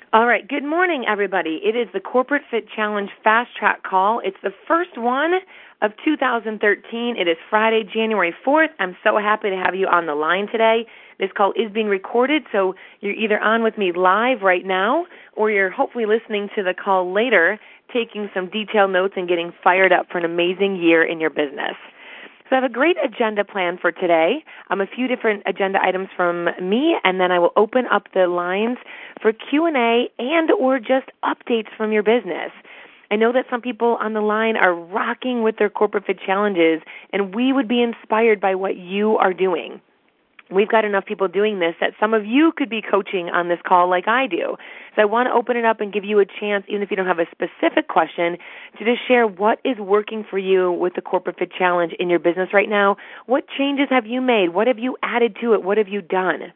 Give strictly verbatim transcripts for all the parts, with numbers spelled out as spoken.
All right. Good morning, everybody. It is the Corporate Fit Challenge Fast Track Call. It's the first one of two thousand thirteen. It is Friday, January fourth. I'm so happy to have you on the line today. This call is being recorded, so you're either on with me live right now or you're hopefully listening to the call later, taking some detailed notes and getting fired up for an amazing year in your business. So I have a great agenda plan for today. Um, a few different agenda items from me, and then I will open up the lines for Q and A and or just updates from your business. I know that some people on the line are rocking with their Corporate Fit Challenges, and we would be inspired by what you are doing. We've got enough people doing this that some of you could be coaching on this call like I do. So I want to open it up and give you a chance, even if you don't have a specific question, to just share what is working for you with the Corporate Fit Challenge in your business right now. What changes have you made? What have you added to it? What have you done?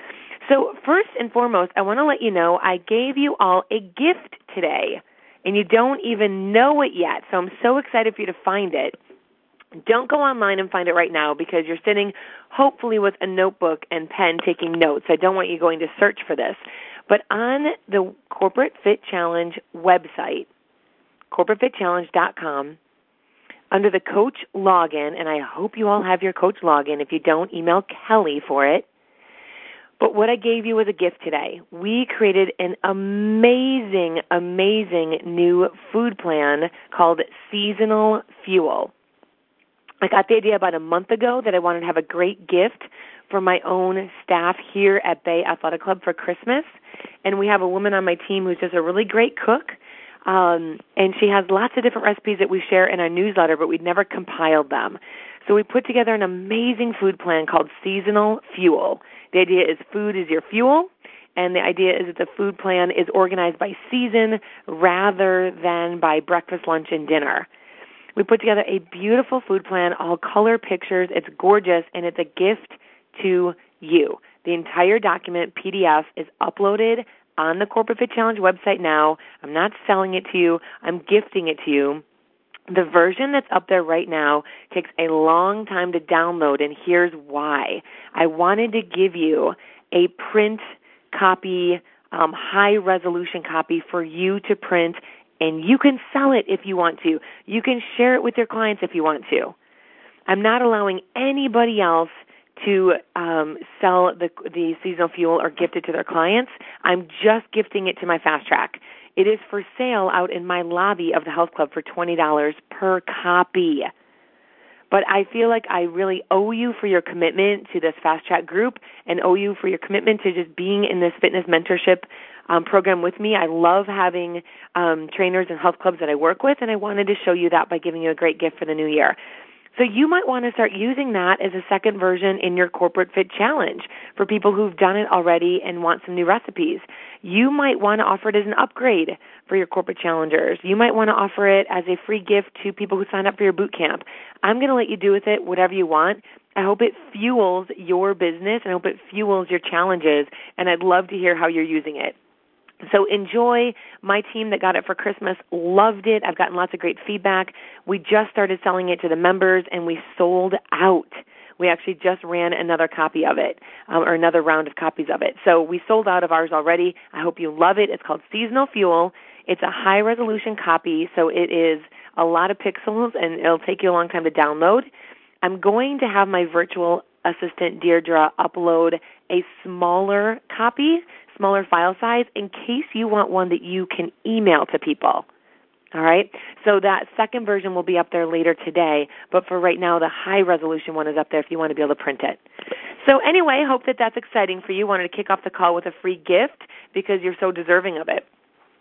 So first and foremost, I want to let you know I gave you all a gift today, and you don't even know it yet. So I'm so excited for you to find it. Don't go online and find it right now because you're sitting hopefully with a notebook and pen taking notes. I don't want you going to search for this. But on the Corporate Fit Challenge website, corporate fit challenge dot com, under the coach login, and I hope you all have your coach login. If you don't, email Kelly for it. But what I gave you was a gift today. We created an amazing, amazing new food plan called Seasonal Fuel. I got the idea about a month ago that I wanted to have a great gift for my own staff here at Bay Athletic Club for Christmas. And we have a woman on my team who's just a really great cook. Um, and she has lots of different recipes that we share in our newsletter, but we'd never compiled them. So we put together an amazing food plan called Seasonal Fuel. The idea is food is your fuel. And the idea is that the food plan is organized by season rather than by breakfast, lunch, and dinner. We put together a beautiful food plan, all color pictures. It's gorgeous, and it's a gift to you. The entire document, P D F, is uploaded on the Corporate Fit Challenge website now. I'm not selling it to you. I'm gifting it to you. The version that's up there right now takes a long time to download, and here's why. I wanted to give you a print copy, um, high-resolution copy for you to print, and you can sell it if you want to. You can share it with your clients if you want to. I'm not allowing anybody else to um, sell the, the seasonal fuel or gift it to their clients. I'm just gifting it to my Fast Track. It is for sale out in my lobby of the health club for twenty dollars per copy. But I feel like I really owe you for your commitment to this Fast Track group and owe you for your commitment to just being in this fitness mentorship um, program with me. I love having um, trainers and health clubs that I work with, and I wanted to show you that by giving you a great gift for the new year. So you might want to start using that as a second version in your Corporate Fit Challenge for people who've done it already and want some new recipes. You might want to offer it as an upgrade for your corporate challengers. You might want to offer it as a free gift to people who sign up for your boot camp. I'm going to let you do with it whatever you want. I hope it fuels your business, and I hope it fuels your challenges, and I'd love to hear how you're using it. So enjoy. My team that got it for Christmas loved it. I've gotten lots of great feedback. We just started selling it to the members, and we sold out. We actually just ran another copy of it, um, or another round of copies of it. So we sold out of ours already. I hope you love it. It's called Seasonal Fuel. It's a high-resolution copy, so it is a lot of pixels, and it'll take you a long time to download. I'm going to have my virtual assistant, Deirdre, upload a smaller copy, smaller file size, in case you want one that you can email to people. All right? So that second version will be up there later today, but for right now, the high-resolution one is up there if you want to be able to print it. So anyway, hope that that's exciting for you. Wanted to kick off the call with a free gift because you're so deserving of it.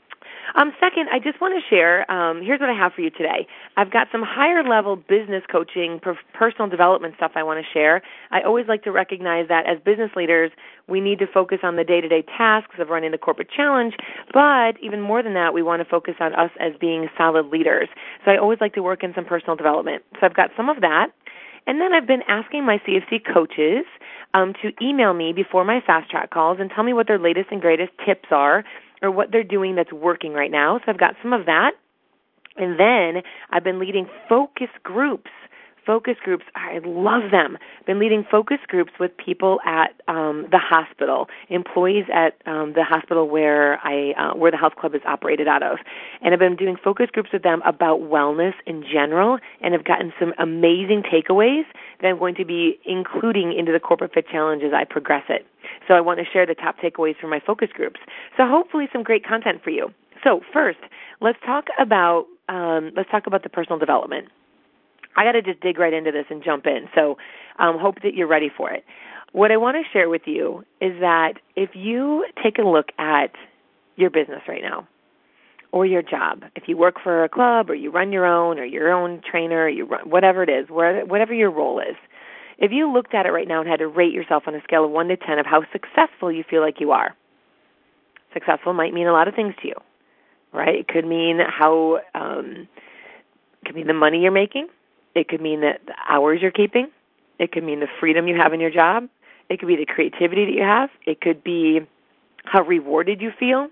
Um, second, I just want to share, um, here's what I have for you today. I've got some higher-level business coaching, per- personal development stuff I want to share. I always like to recognize that as business leaders, we need to focus on the day-to-day tasks of running the corporate challenge, but even more than that, we want to focus on us as being solid leaders. So I always like to work in some personal development. So I've got some of that. And then I've been asking my C F C coaches um, to email me before my Fast Track calls and tell me what their latest and greatest tips are or what they're doing that's working right now. So I've got some of that. And then I've been leading focus groups focus groups. I love them. Been leading focus groups with people at um, the hospital, employees at um, the hospital where I uh, where the health club is operated out of, and I've been doing focus groups with them about wellness in general, and have gotten some amazing takeaways that I'm going to be including into the Corporate Fit Challenge as I progress it. So I want to share the top takeaways from my focus groups. So hopefully some great content for you. So first, let's talk about um, let's talk about the personal development. I got to just dig right into this and jump in. So um, hope that you're ready for it. What I want to share with you is that if you take a look at your business right now or your job, if you work for a club or you run your own or your own trainer, you run, whatever it is, whatever your role is, if you looked at it right now and had to rate yourself on a scale of one to ten of how successful you feel like you are, successful might mean a lot of things to you, right? It could mean how, um, it could mean the money you're making. It could mean that the hours you're keeping. It could mean the freedom you have in your job. It could be the creativity that you have. It could be how rewarded you feel.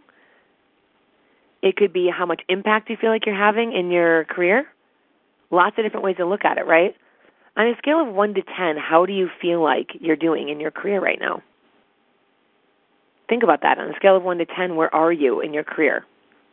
It could be how much impact you feel like you're having in your career. Lots of different ways to look at it, right? On a scale of one to ten, how do you feel like you're doing in your career right now? Think about that. On a scale of one to ten, where are you in your career?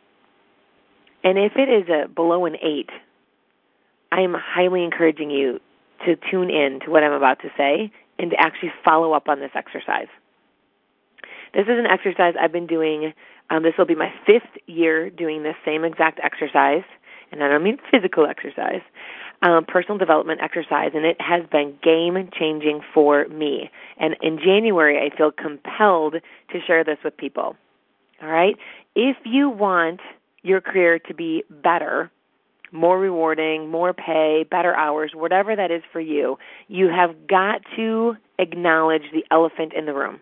And if it is a below an eight, I am highly encouraging you to tune in to what I'm about to say and to actually follow up on this exercise. This is an exercise I've been doing. Um, this will be my fifth year doing this same exact exercise, and I don't mean physical exercise, um, personal development exercise, and it has been game-changing for me. And in January, I feel compelled to share this with people. All right? If you want your career to be better, more rewarding, more pay, better hours, whatever that is for you, you have got to acknowledge the elephant in the room.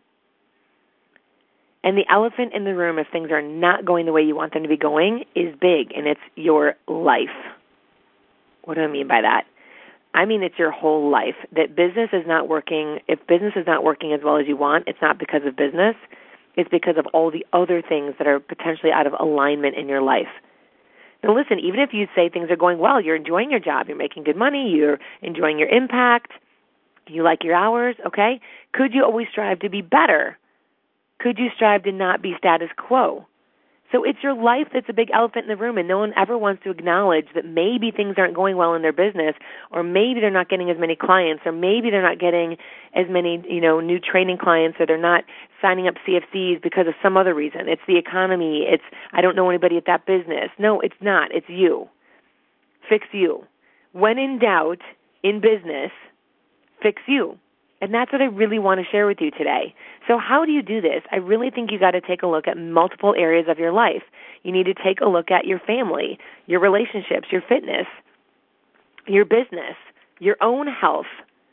And the elephant in the room, if things are not going the way you want them to be going, is big, and it's your life. What do I mean by that? I mean it's your whole life. That business is not working. If business is not working as well as you want, it's not because of business. It's because of all the other things that are potentially out of alignment in your life. Now listen, even if you say things are going well, you're enjoying your job, you're making good money, you're enjoying your impact, you like your hours, okay? Could you always strive to be better? Could you strive to not be status quo? So it's your life that's a big elephant in the room, and no one ever wants to acknowledge that maybe things aren't going well in their business, or maybe they're not getting as many clients, or maybe they're not getting as many, you know, new training clients, or they're not signing up C F Cs because of some other reason. It's the economy. It's, I don't know anybody at that business. No, it's not. It's you. Fix you. When in doubt, in business, fix you. And that's what I really want to share with you today. So how do you do this? I really think you got to take a look at multiple areas of your life. You need to take a look at your family, your relationships, your fitness, your business, your own health.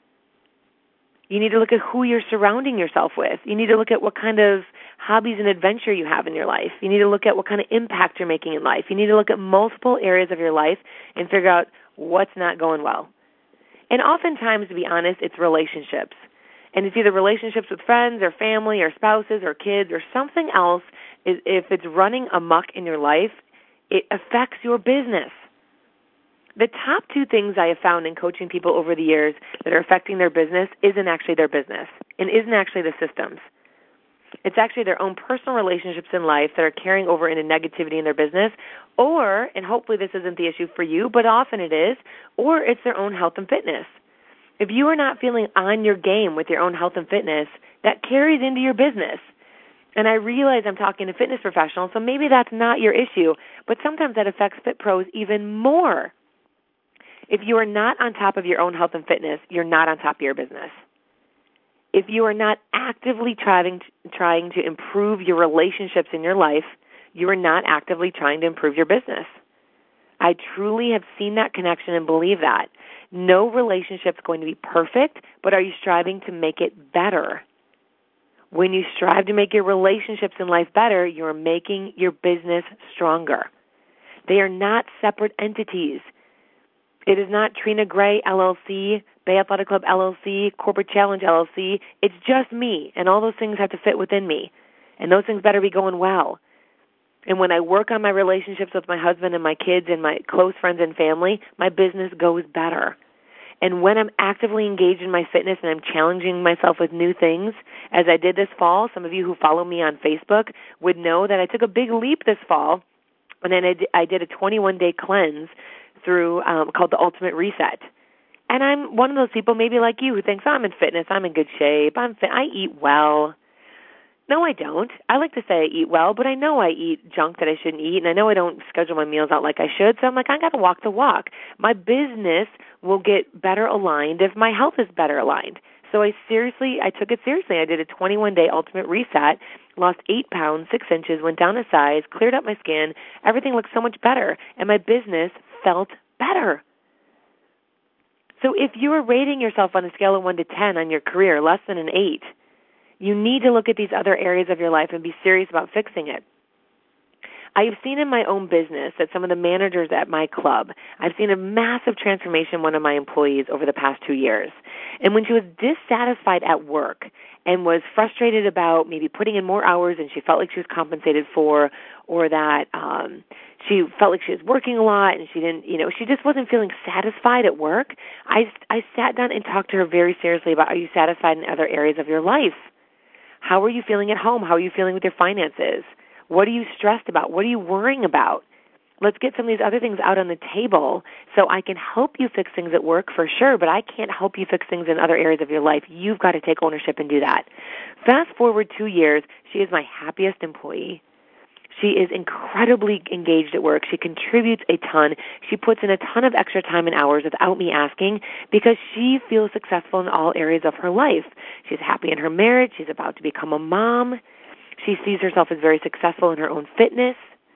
You need to look at who you're surrounding yourself with. You need to look at what kind of hobbies and adventure you have in your life. You need to look at what kind of impact you're making in life. You need to look at multiple areas of your life and figure out what's not going well. And oftentimes, to be honest, it's relationships. And it's either relationships with friends or family or spouses or kids or something else. If it's running amok in your life, it affects your business. The top two things I have found in coaching people over the years that are affecting their business isn't actually their business and isn't actually the systems. It's actually their own personal relationships in life that are carrying over into negativity in their business, or, and hopefully this isn't the issue for you, but often it is, or it's their own health and fitness. If you are not feeling on your game with your own health and fitness, that carries into your business. And I realize I'm talking to fitness professionals, so maybe that's not your issue, but sometimes that affects Fit Pros even more. If you are not on top of your own health and fitness, you're not on top of your business. If you are not actively trying to, trying to improve your relationships in your life, you are not actively trying to improve your business. I truly have seen that connection and believe that. No relationship is going to be perfect, but are you striving to make it better? When you strive to make your relationships in life better, you're making your business stronger. They are not separate entities. It is not Trina Gray, L L C, Bay Athletic Club, L L C, Corporate Challenge, L L C. It's just me, and all those things have to fit within me, and those things better be going well. And when I work on my relationships with my husband and my kids and my close friends and family, my business goes better. And when I'm actively engaged in my fitness and I'm challenging myself with new things, as I did this fall, some of you who follow me on Facebook would know that I took a big leap this fall, and then I did a twenty-one day cleanse through um, called the Ultimate Reset. And I'm one of those people, maybe like you, who thinks, oh, I'm in fitness, I'm in good shape, I'm fit, I eat well. No, I don't. I like to say I eat well, but I know I eat junk that I shouldn't eat, and I know I don't schedule my meals out like I should, so I'm like, I got to walk the walk. My business will get better aligned if my health is better aligned. So I seriously, I took it seriously. I did a twenty-one day ultimate reset, lost eight pounds, six inches, went down a size, cleared up my skin. Everything looked so much better, and my business felt better. So if you are rating yourself on a scale of one to ten on your career, less than an eight, you need to look at these other areas of your life and be serious about fixing it. I have seen in my own business that some of the managers at my club, I've seen a massive transformation in one of my employees over the past two years. And when she was dissatisfied at work and was frustrated about maybe putting in more hours than she felt like she was compensated for, or that um, she felt like she was working a lot and she didn't, you know, she just wasn't feeling satisfied at work, I, I sat down and talked to her very seriously about, are you satisfied in other areas of your life? How are you feeling at home? How are you feeling with your finances? What are you stressed about? What are you worrying about? Let's get some of these other things out on the table so I can help you fix things at work for sure, but I can't help you fix things in other areas of your life. You've got to take ownership and do that. Fast forward two years, she is my happiest employee. She is incredibly engaged at work. She contributes a ton. She puts in a ton of extra time and hours without me asking because she feels successful in all areas of her life. She's happy in her marriage. She's about to become a mom. She sees herself as very successful in her own fitness.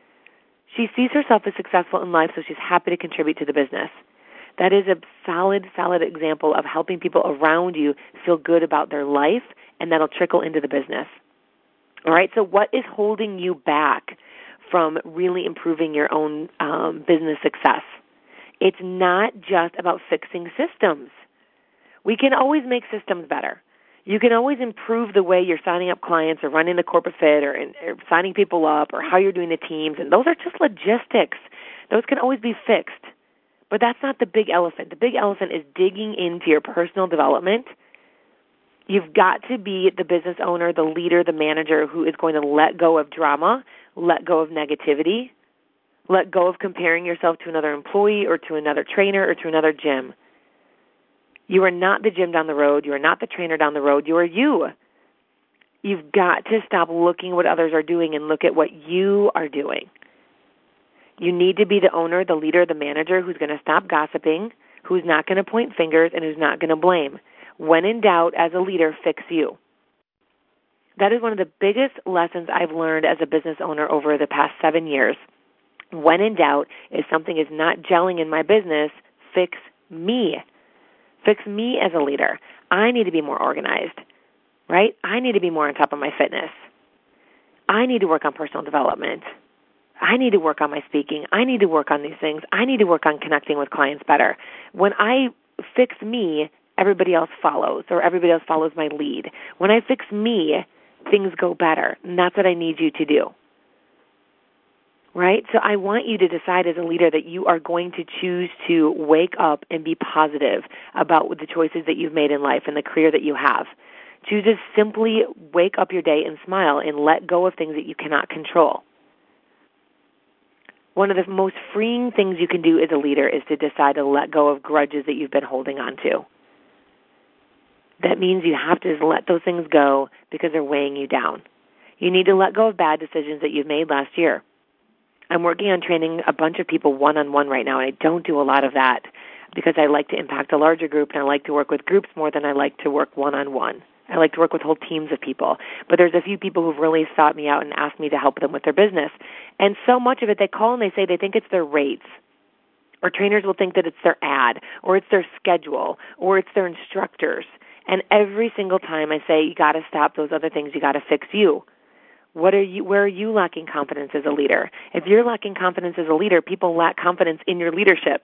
She sees herself as successful in life, so she's happy to contribute to the business. That is a solid, solid example of helping people around you feel good about their life, and that'll trickle into the business. All right, so what is holding you back from really improving your own um, business success? It's not just about fixing systems. We can always make systems better. You can always improve the way you're signing up clients or running the corporate fit or, or signing people up or how you're doing the teams, and those are just logistics. Those can always be fixed. But that's not the big elephant. The big elephant is digging into your personal development. You've got to be the business owner, the leader, the manager who is going to let go of drama, let go of negativity, let go of comparing yourself to another employee or to another trainer or to another gym. You are not the gym down the road. You are not the trainer down the road. You are you. You've got to stop looking what others are doing and look at what you are doing. You need to be the owner, the leader, the manager who's going to stop gossiping, who's not going to point fingers, and who's not going to blame. When in doubt, as a leader, fix you. That is one of the biggest lessons I've learned as a business owner over the past seven years. When in doubt, if something is not gelling in my business, fix me. Fix me as a leader. I need to be more organized, right? I need to be more on top of my fitness. I need to work on personal development. I need to work on my speaking. I need to work on these things. I need to work on connecting with clients better. When I fix me, everybody else follows, or everybody else follows my lead. When I fix me, things go better, and that's what I need you to do. Right? So I want you to decide as a leader that you are going to choose to wake up and be positive about the choices that you've made in life and the career that you have. Choose to simply wake up your day and smile and let go of things that you cannot control. One of the most freeing things you can do as a leader is to decide to let go of grudges that you've been holding on to. That means you have to just let those things go because they're weighing you down. You need to let go of bad decisions that you've made last year. I'm working on training a bunch of people one-on-one right now, and I don't do a lot of that because I like to impact a larger group, and I like to work with groups more than I like to work one-on-one. I like to work with whole teams of people. But there's a few people who've really sought me out and asked me to help them with their business. And so much of it, they call and they say they think it's their rates. Or trainers will think that it's their ad, or it's their schedule, or it's their instructors. And every single time I say, you got to stop those other things. You got to fix you. What are you? Where are you lacking confidence as a leader? If you're lacking confidence as a leader, people lack confidence in your leadership.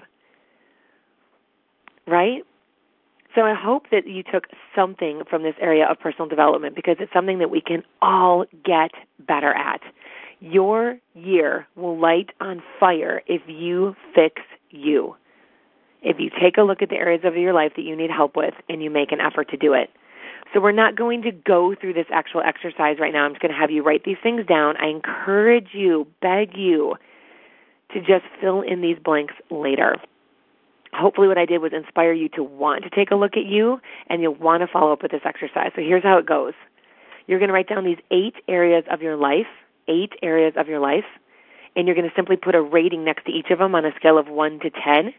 Right? So I hope that you took something from this area of personal development because it's something that we can all get better at. Your year will light on fire if you fix you. if you take a look at the areas of your life that you need help with and you make an effort to do it. So we're not going to go through this actual exercise right now. I'm just going to have you write these things down. I encourage you, beg you, to just fill in these blanks later. Hopefully what I did was inspire you to want to take a look at you, and you'll want to follow up with this exercise. So here's how it goes. You're going to write down these eight areas of your life, eight areas of your life, and you're going to simply put a rating next to each of them on a scale of one to ten.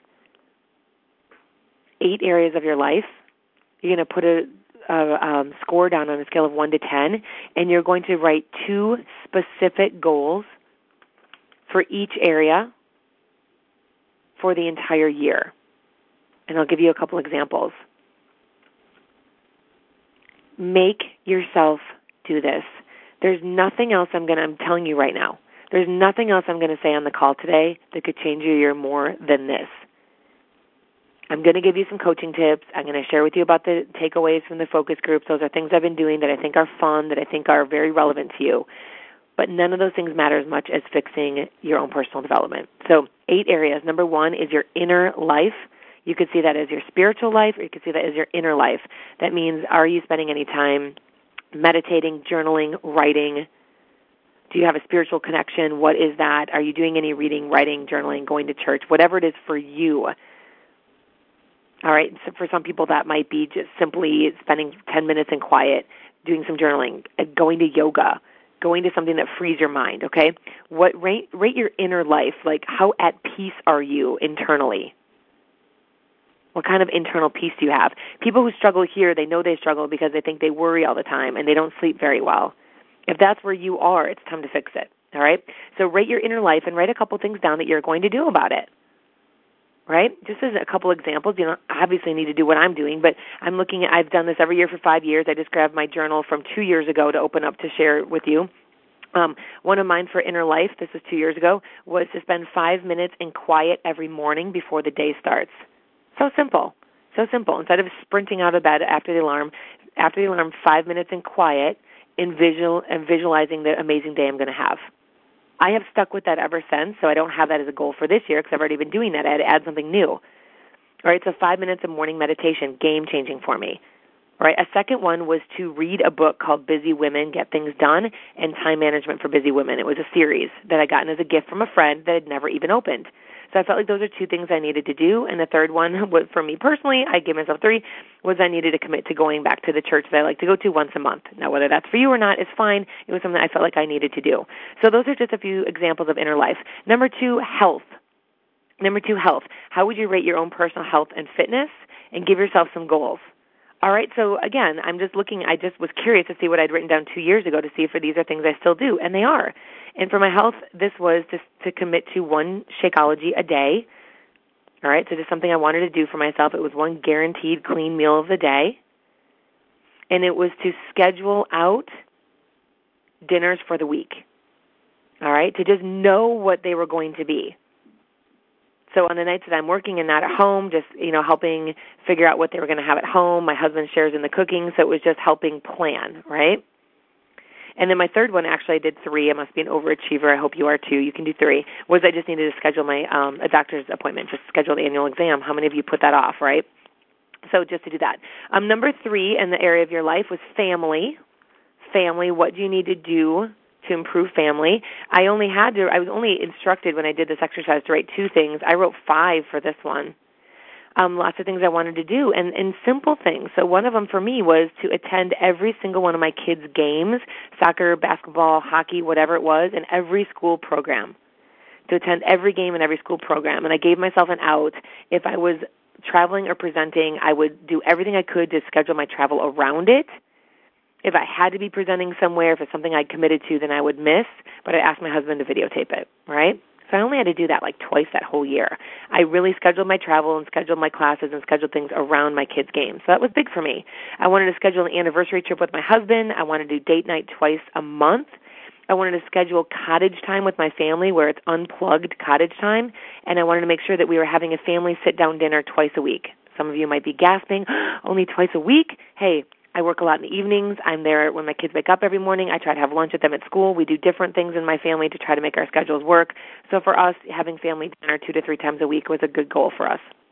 Eight areas of your life. You're going to put a, a um, score down on a scale of one to ten, and you're going to write two specific goals for each area for the entire year. And I'll give you a couple examples. Make yourself do this. There's nothing else I'm going to, I'm telling you right now, there's nothing else I'm going to say on the call today that could change your year more than this. I'm going to give you some coaching tips. I'm going to share with you about the takeaways from the focus groups. Those are things I've been doing that I think are fun, that I think are very relevant to you. But none of those things matter as much as fixing your own personal development. So eight areas. Number one is your inner life. You could see that as your spiritual life, or you could see that as your inner life. That means, are you spending any time meditating, journaling, writing? Do you have a spiritual connection? What is that? Are you doing any reading, writing, journaling, going to church? Whatever it is for you. All right, so for some people that might be just simply spending ten minutes in quiet, doing some journaling, going to yoga, going to something that frees your mind, okay? What rate, rate your inner life, like how at peace are you internally? What kind of internal peace do you have? People who struggle here, they know they struggle because they think they worry all the time and they don't sleep very well. If that's where you are, it's time to fix it, all right? So rate your inner life and write a couple things down that you're going to do about it. Right? Just as a couple examples, you know, I obviously need to do what I'm doing, but I'm looking at, I've done this every year for five years. I just grabbed my journal from two years ago to open up to share with you. Um, one of mine for inner life, this was two years ago, was to spend five minutes in quiet every morning before the day starts. So simple. So simple. Instead of sprinting out of bed after the alarm, after the alarm, five minutes in quiet, in visual, and visualizing the amazing day I'm going to have. I have stuck with that ever since, so I don't have that as a goal for this year because I've already been doing that. I had to add something new. All right, so five minutes of morning meditation, game-changing for me. All right, a second one was to read a book called Busy Women, Get Things Done, and Time Management for Busy Women. It was a series that I gotten as a gift from a friend that had never even opened. So I felt like those are two things I needed to do. And the third one was, for me personally, I gave myself three, was I needed to commit to going back to the church that I like to go to once a month. Now, whether that's for you or not is fine. It was something I felt like I needed to do. So those are just a few examples of inner life. Number two, health. Number two, health. How would you rate your own personal health and fitness and give yourself some goals? All right, so again, I'm just looking, I just was curious to see what I'd written down two years ago to see if these are things I still do, and they are. And for my health, this was just to commit to one Shakeology a day. All right, so just something I wanted to do for myself. It was one guaranteed clean meal of the day. And it was to schedule out dinners for the week. All right, to just know what they were going to be. So on the nights that I'm working and not at home, just, you know, helping figure out what they were going to have at home. My husband shares in the cooking, so it was just helping plan, right? And then my third one, actually I did three. I must be an overachiever. I hope you are too. You can do three. Was I just needed to schedule my um, a doctor's appointment, just schedule the annual exam. How many of you put that off, right? So just to do that. Um, number three in the area of your life was family. Family, what do you need to do to improve family? I only had to, I was only instructed when I did this exercise to write two things. I wrote five for this one. Um, lots of things I wanted to do, and, and simple things. So one of them for me was to attend every single one of my kids' games, soccer, basketball, hockey, whatever it was, in every school program. To attend every game in every school program. And I gave myself an out. If I was traveling or presenting, I would do everything I could to schedule my travel around it. If I had to be presenting somewhere, if it's something I'd committed to, then I would miss, but I asked my husband to videotape it, right? So I only had to do that like twice that whole year. I really scheduled my travel and scheduled my classes and scheduled things around my kids' games. So that was big for me. I wanted to schedule an anniversary trip with my husband. I wanted to do date night twice a month. I wanted to schedule cottage time with my family where it's unplugged cottage time. And I wanted to make sure that we were having a family sit-down dinner twice a week. Some of you might be gasping, only twice a week? Hey, I work a lot in the evenings. I'm there when my kids wake up every morning. I try to have lunch with them at school. We do different things in my family to try to make our schedules work. So for us, having family dinner two to three times a week was a good goal for us.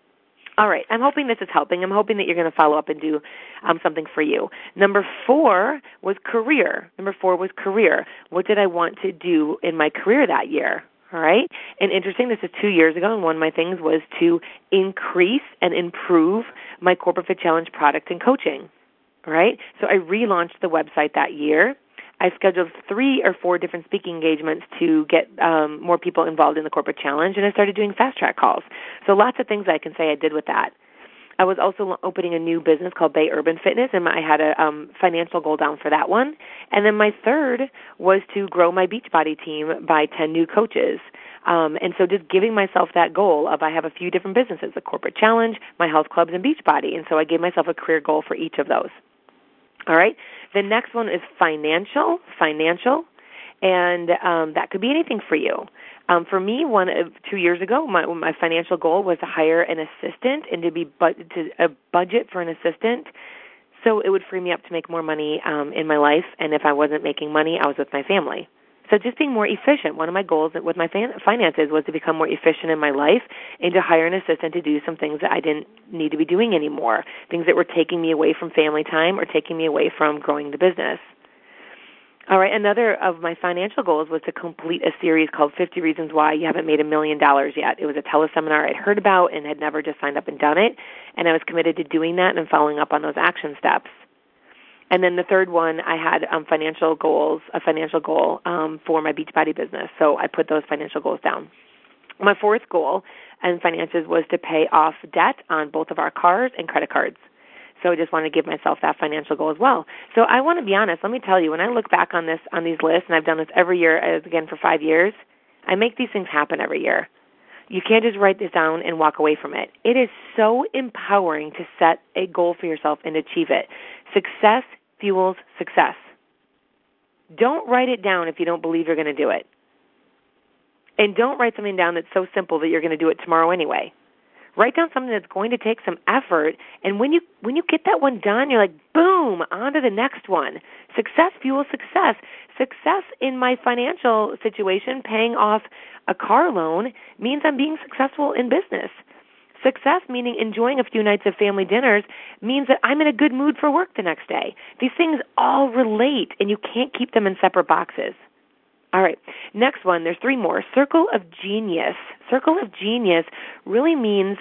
All right. I'm hoping this is helping. I'm hoping that you're going to follow up and do um, something for you. Number four was career. Number four was career. What did I want to do in my career that year? All right. And interesting, this is two years ago, and one of my things was to increase and improve my Corporate Fit Challenge product and coaching. All right. So I relaunched the website that year. I scheduled three or four different speaking engagements to get um, more people involved in the Corporate Challenge, and I started doing fast track calls. So lots of things I can say I did with that. I was also opening a new business called Bay Urban Fitness, and I had a um, financial goal down for that one. And then my third was to grow my Beachbody team by ten new coaches. Um, and so just giving myself that goal of I have a few different businesses, the Corporate Challenge, my health clubs, and Beachbody. And so I gave myself a career goal for each of those. All right. The next one is financial, financial, and um, that could be anything for you. Um, for me, one of two years ago, my, my financial goal was to hire an assistant and to be bu- to a budget for an assistant, so it would free me up to make more money um, in my life. And if I wasn't making money, I was with my family. So just being more efficient. One of my goals with my fan- finances was to become more efficient in my life and to hire an assistant to do some things that I didn't need to be doing anymore, things that were taking me away from family time or taking me away from growing the business. All right, another of my financial goals was to complete a series called fifty Reasons Why You Haven't Made a Million Dollars Yet. It was a teleseminar I'd heard about and had never just signed up and done it, and I was committed to doing that and following up on those action steps. And then the third one, I had um, financial goals, a financial goal um, for my Beachbody business. So I put those financial goals down. My fourth goal in finances was to pay off debt on both of our cars and credit cards. So I just want to give myself that financial goal as well. So I want to be honest. Let me tell you, when I look back on this, on these lists, and I've done this every year, as again for five years, I make these things happen every year. You can't just write this down and walk away from it. It is so empowering to set a goal for yourself and achieve it. Success fuels success. Don't write it down if you don't believe you're going to do it. And don't write something down that's so simple that you're going to do it tomorrow anyway. Write down something that's going to take some effort, and when you when you get that one done, you're like, boom, on to the next one. Success fuels success. Success in my financial situation, paying off a car loan, means I'm being successful in business. Success, meaning enjoying a few nights of family dinners, means that I'm in a good mood for work the next day. These things all relate, and you can't keep them in separate boxes. All right, next one, there's three more. Circle of Genius. Circle of Genius really means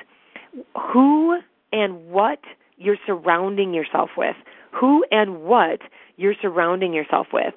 who and what you're surrounding yourself with. Who and what you're surrounding yourself with.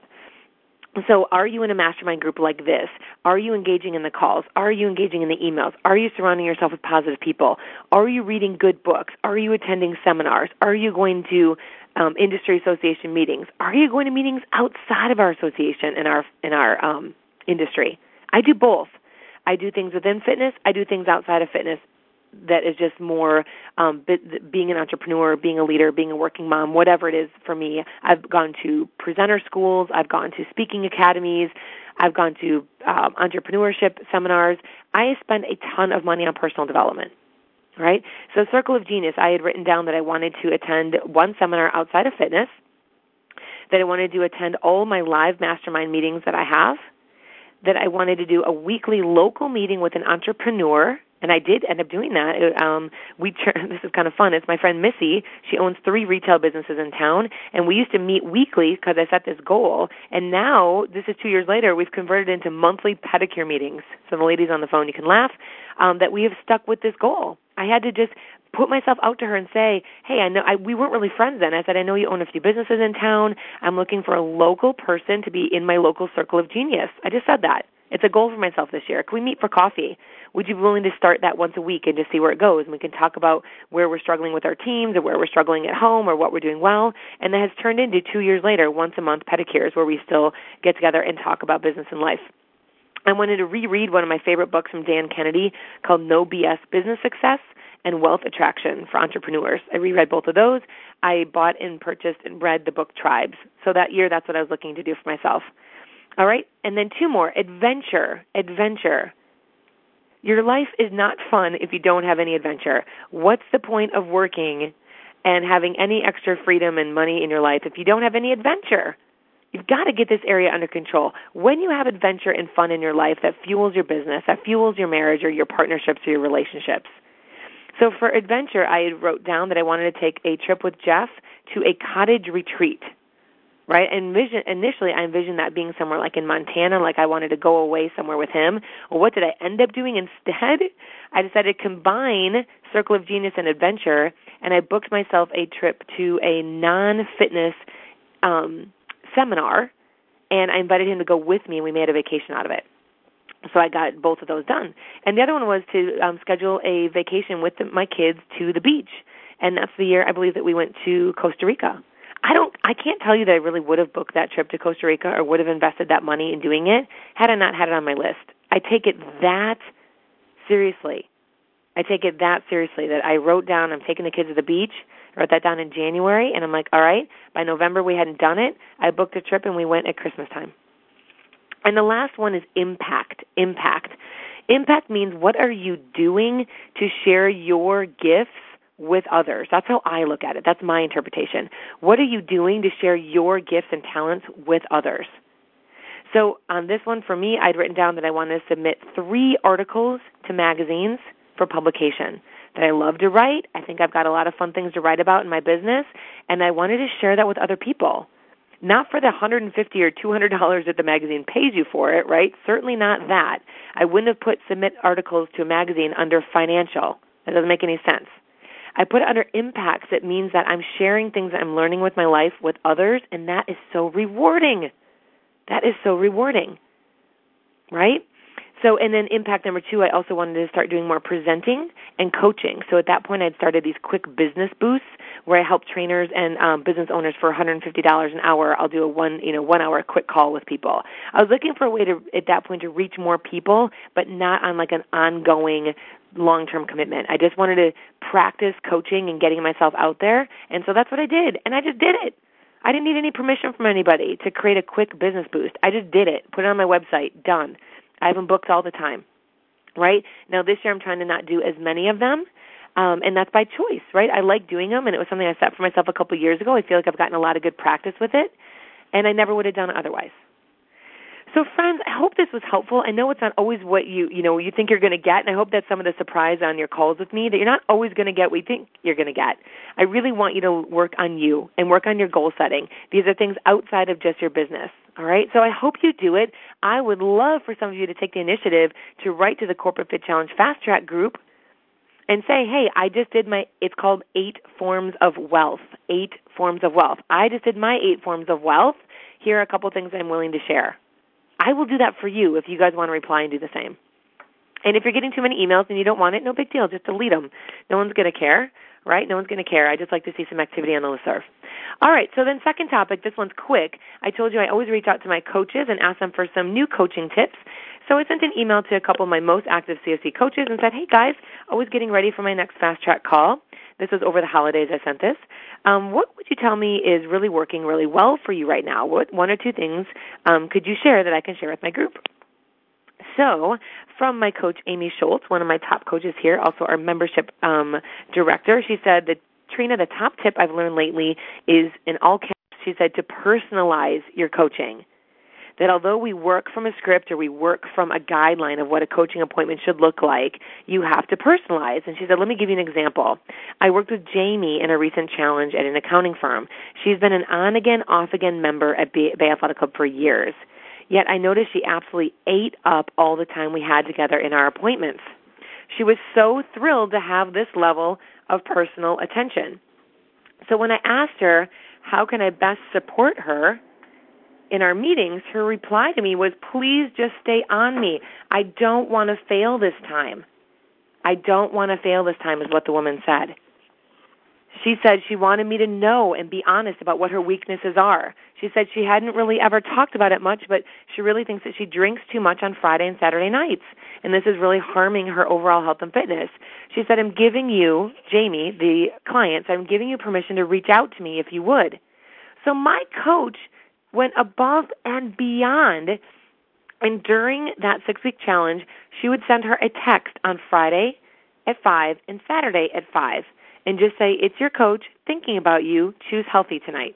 So are you in a mastermind group like this? Are you engaging in the calls? Are you engaging in the emails? Are you surrounding yourself with positive people? Are you reading good books? Are you attending seminars? Are you going to um, industry association meetings? Are you going to meetings outside of our association in our in our um, industry? I do both. I do things within fitness. I do things outside of fitness. That is just more um, being an entrepreneur, being a leader, being a working mom, whatever it is for me. I've gone to presenter schools. I've gone to speaking academies. I've gone to um, entrepreneurship seminars. I spend a ton of money on personal development, right? So Circle of Genius, I had written down that I wanted to attend one seminar outside of fitness, that I wanted to attend all my live mastermind meetings that I have, that I wanted to do a weekly local meeting with an entrepreneur. And I did end up doing that. It, um, we this is kind of fun. It's my friend Missy. She owns three retail businesses in town, and we used to meet weekly because I set this goal. And now, this is two years later, we've converted into monthly pedicure meetings. So the ladies on the phone, you can laugh, um, that we have stuck with this goal. I had to just put myself out to her and say, hey, I know I, we weren't really friends then. I said, I know you own a few businesses in town. I'm looking for a local person to be in my local circle of genius. I just said that. It's a goal for myself this year. Can we meet for coffee? Would you be willing to start that once a week and just see where it goes? And we can talk about where we're struggling with our teams or where we're struggling at home or what we're doing well. And that has turned into two years later, once a month pedicures where we still get together and talk about business and life. I wanted to reread one of my favorite books from Dan Kennedy called No B S Business Success and Wealth Attraction for Entrepreneurs. I reread both of those. I bought and purchased and read the book Tribes. So that year, that's what I was looking to do for myself. All right, and then two more, adventure, adventure. Your life is not fun if you don't have any adventure. What's the point of working and having any extra freedom and money in your life if you don't have any adventure? You've got to get this area under control. When you have adventure and fun in your life, that fuels your business, that fuels your marriage or your partnerships or your relationships. So for adventure, I wrote down that I wanted to take a trip with Jeff to a cottage retreat. Right? And vision, initially, I envisioned that being somewhere like in Montana, like I wanted to go away somewhere with him. Well, what did I end up doing instead? I decided to combine Circle of Genius and adventure, and I booked myself a trip to a non-fitness um, seminar, and I invited him to go with me, and we made a vacation out of it. So I got both of those done. And the other one was to um, schedule a vacation with the, my kids to the beach, and that's the year I believe that we went to Costa Rica. I don't. I can't tell you that I really would have booked that trip to Costa Rica or would have invested that money in doing it had I not had it on my list. I take it that seriously. I take it that seriously that I wrote down, I'm taking the kids to the beach. I wrote that down in January, and I'm like, all right, by November we hadn't done it. I booked a trip, and we went at Christmas time. And the last one is impact. Impact. Impact means what are you doing to share your gifts with others? That's how I look at it. That's my interpretation. What are you doing to share your gifts and talents with others? So on this one, for me, I'd written down that I wanted to submit three articles to magazines for publication that I love to write. I think I've got a lot of fun things to write about in my business, and I wanted to share that with other people. Not for the one hundred fifty dollars or two hundred dollars that the magazine pays you for it, right? Certainly not that. I wouldn't have put submit articles to a magazine under financial. That doesn't make any sense. I put it under impacts. It means that I'm sharing things that I'm learning with my life with others, and that is so rewarding. That is so rewarding, right? So, and then impact number two, I also wanted to start doing more presenting and coaching. So at that point, I'd started these quick business boosts where I help trainers and um, business owners for one hundred fifty dollars an hour. I'll do a one, you know, one-hour quick call with people. I was looking for a way to, at that point, to reach more people, but not on like an ongoing long-term commitment. I just wanted to practice coaching and getting myself out there, and so that's what I did, and I just did it. I didn't need any permission from anybody to create a quick business boost. I just did it, put it on my website, done. I have them booked all the time, right? Now this year I'm trying to not do as many of them, um, and that's by choice, right? I like doing them, and it was something I set for myself a couple years ago. I feel like I've gotten a lot of good practice with it, and I never would have done it otherwise. So, friends, I hope this was helpful. I know it's not always what you, you know, you think you're going to get, and I hope that's some of the surprise on your calls with me, that you're not always going to get what you think you're going to get. I really want you to work on you and work on your goal setting. These are things outside of just your business, all right? So I hope you do it. I would love for some of you to take the initiative to write to the Corporate Fit Challenge Fast Track group and say, hey, I just did my, it's called Eight Forms of Wealth, Eight Forms of Wealth. I just did my Eight Forms of Wealth. Here are a couple things I'm willing to share. I will do that for you if you guys want to reply and do the same. And if you're getting too many emails and you don't want it, no big deal. Just delete them. No one's going to care, right? No one's going to care. I just like to see some activity on the listserv. All right, so then second topic, this one's quick. I told you I always reach out to my coaches and ask them for some new coaching tips. So I sent an email to a couple of my most active C F C coaches and said, hey, guys, always getting ready for my next Fast Track call. This was over the holidays I sent this. Um, what would you tell me is really working really well for you right now? What one or two things um, could you share that I can share with my group? So from my coach, Amy Schultz, one of my top coaches here, also our membership um, director, she said that, Trina, the top tip I've learned lately is, in all caps, she said, to personalize your coaching. That although we work from a script or we work from a guideline of what a coaching appointment should look like, you have to personalize. And she said, let me give you an example. I worked with Jamie in a recent challenge at an accounting firm. She's been an on-again, off-again member at Bay Athletic Club for years. Yet I noticed she absolutely ate up all the time we had together in our appointments. She was so thrilled to have this level of personal attention. So when I asked her, how can I best support her in our meetings, her reply to me was, please just stay on me. I don't want to fail this time. I don't want to fail this time is what the woman said. She said she wanted me to know and be honest about what her weaknesses are. She said she hadn't really ever talked about it much, but she really thinks that she drinks too much on Friday and Saturday nights, and this is really harming her overall health and fitness. She said, I'm giving you, Jamie, the clients, I'm giving you permission to reach out to me if you would. So my coach went above and beyond, and during that six-week challenge, she would send her a text on Friday at five and Saturday at five and just say, it's your coach thinking about you. Choose healthy tonight.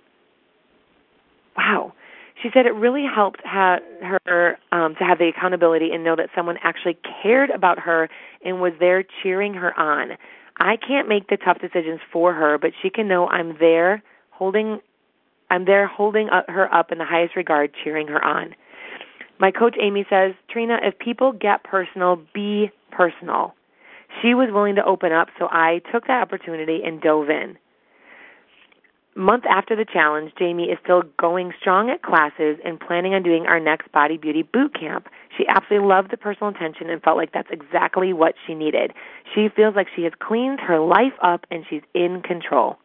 Wow. She said it really helped ha- her um, to have the accountability and know that someone actually cared about her and was there cheering her on. I can't make the tough decisions for her, but she can know I'm there holding I'm there holding her up in the highest regard, cheering her on. My coach, Amy, says, Trina, if people get personal, be personal. She was willing to open up, so I took that opportunity and dove in. A month after the challenge, Jamie is still going strong at classes and planning on doing our next Body Beauty Boot Camp. She absolutely loved the personal attention and felt like that's exactly what she needed. She feels like she has cleaned her life up and she's in control.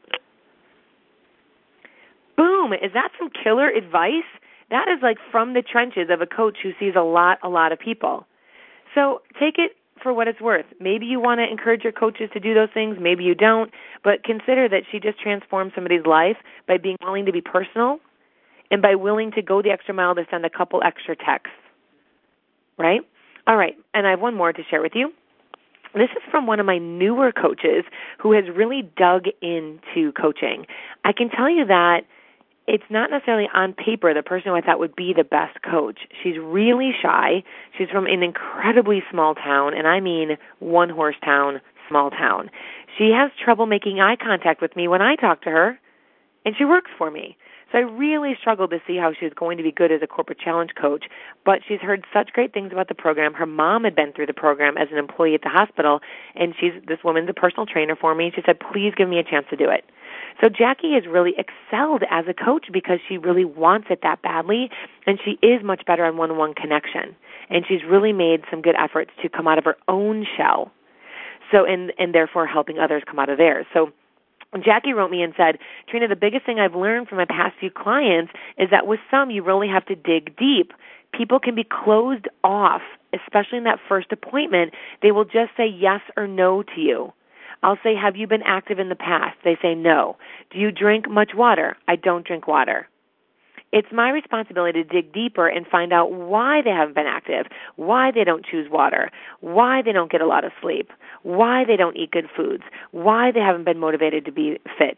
Boom! Is that some killer advice? That is like from the trenches of a coach who sees a lot, a lot of people. So take it for what it's worth. Maybe you want to encourage your coaches to do those things. Maybe you don't. But consider that she just transformed somebody's life by being willing to be personal and by willing to go the extra mile to send a couple extra texts. Right? All right. And I have one more to share with you. This is from one of my newer coaches who has really dug into coaching. I can tell you that it's not necessarily on paper the person who I thought would be the best coach. She's really shy. She's from an incredibly small town, and I mean one-horse town, small town. She has trouble making eye contact with me when I talk to her, and she works for me. So I really struggled to see how she was going to be good as a corporate challenge coach, but she's heard such great things about the program. Her mom had been through the program as an employee at the hospital, and she's this woman's a personal trainer for me. She said, please give me a chance to do it. So Jackie has really excelled as a coach because she really wants it that badly, and she is much better on one-on-one connection. And she's really made some good efforts to come out of her own shell, so and, and therefore helping others come out of theirs. So Jackie wrote me and said, Trina, the biggest thing I've learned from my past few clients is that with some you really have to dig deep. People can be closed off, especially in that first appointment. They will just say yes or no to you. I'll say, have you been active in the past? They say no. Do you drink much water? I don't drink water. It's my responsibility to dig deeper and find out why they haven't been active, why they don't choose water, why they don't get a lot of sleep, why they don't eat good foods, why they haven't been motivated to be fit.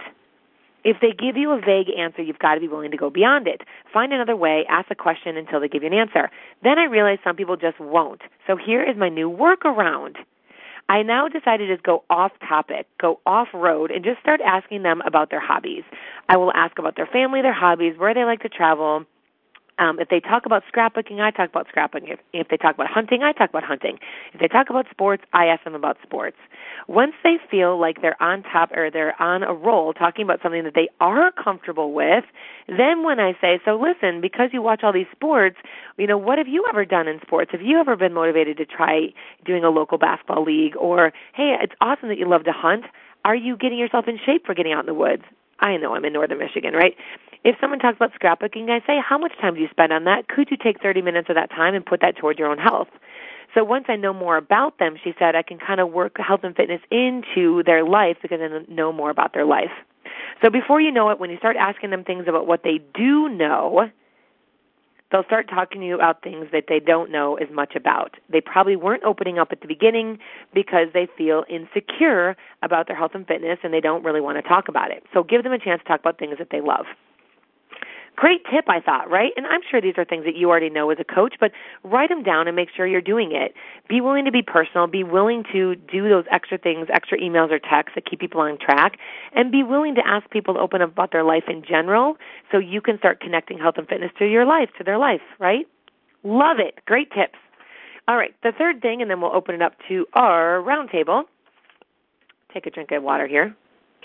If they give you a vague answer, you've got to be willing to go beyond it. Find another way, ask a question until they give you an answer. Then I realized some people just won't. So here is my new workaround. I now decided to just go off topic, go off road, and just start asking them about their hobbies. I will ask about their family, their hobbies, where they like to travel. Um, if they talk about scrapbooking, I talk about scrapbooking. If, if they talk about hunting, I talk about hunting. If they talk about sports, I ask them about sports. Once they feel like they're on top or they're on a roll talking about something that they are comfortable with, then when I say, so listen, because you watch all these sports, you know, what have you ever done in sports? Have you ever been motivated to try doing a local basketball league? Or, hey, it's awesome that you love to hunt. Are you getting yourself in shape for getting out in the woods? I know I'm in northern Michigan, right? If someone talks about scrapbooking, I say, how much time do you spend on that? Could you take thirty minutes of that time and put that towards your own health? So once I know more about them, she said, I can kind of work health and fitness into their life because I know more about their life. So before you know it, when you start asking them things about what they do know, they'll start talking to you about things that they don't know as much about. They probably weren't opening up at the beginning because they feel insecure about their health and fitness and they don't really want to talk about it. So give them a chance to talk about things that they love. Great tip, I thought, right? And I'm sure these are things that you already know as a coach, but write them down and make sure you're doing it. Be willing to be personal. Be willing to do those extra things, extra emails or texts that keep people on track, and be willing to ask people to open up about their life in general so you can start connecting health and fitness to your life, to their life, right? Love it. Great tips. All right, the third thing, and then we'll open it up to our roundtable. Take a drink of water here.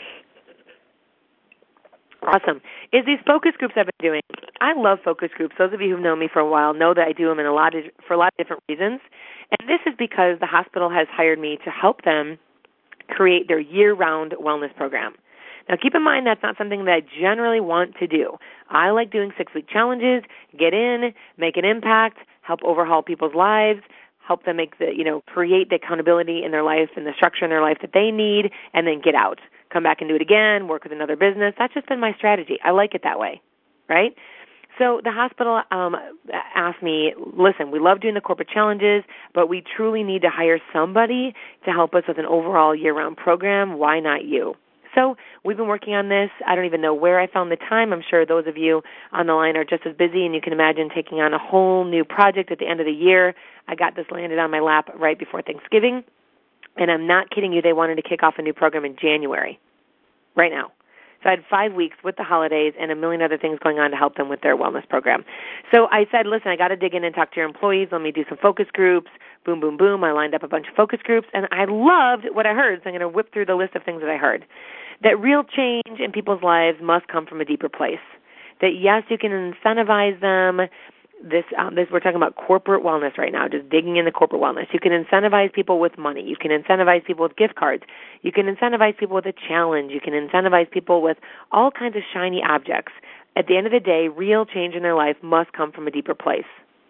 Awesome. Is these focus groups I've been doing. I love focus groups. Those of you who've known me for a while know that I do them in a lot of, for a lot of different reasons. And this is because the hospital has hired me to help them create their year-round wellness program. Now, keep in mind that's not something that I generally want to do. I like doing six-week challenges, get in, make an impact, help overhaul people's lives, help them make the, you know, create the accountability in their life and the structure in their life that they need, and then get out. Come back and do it again, work with another business. That's just been my strategy. I like it that way, right? So the hospital um, asked me, listen, we love doing the corporate challenges, but we truly need to hire somebody to help us with an overall year-round program. Why not you? So we've been working on this. I don't even know where I found the time. I'm sure those of you on the line are just as busy, and you can imagine taking on a whole new project at the end of the year. I got this landed on my lap right before Thanksgiving. And I'm not kidding you, they wanted to kick off a new program in January, right now. So I had five weeks with the holidays and a million other things going on to help them with their wellness program. So I said, listen, I got to dig in and talk to your employees. Let me do some focus groups. Boom, boom, boom. I lined up a bunch of focus groups, and I loved what I heard. So I'm going to whip through the list of things that I heard. That real change in people's lives must come from a deeper place. That, yes, you can incentivize them. This, um, this we're talking about corporate wellness right now, just digging into corporate wellness. You can incentivize people with money. You can incentivize people with gift cards. You can incentivize people with a challenge. You can incentivize people with all kinds of shiny objects. At the end of the day, real change in their life must come from a deeper place.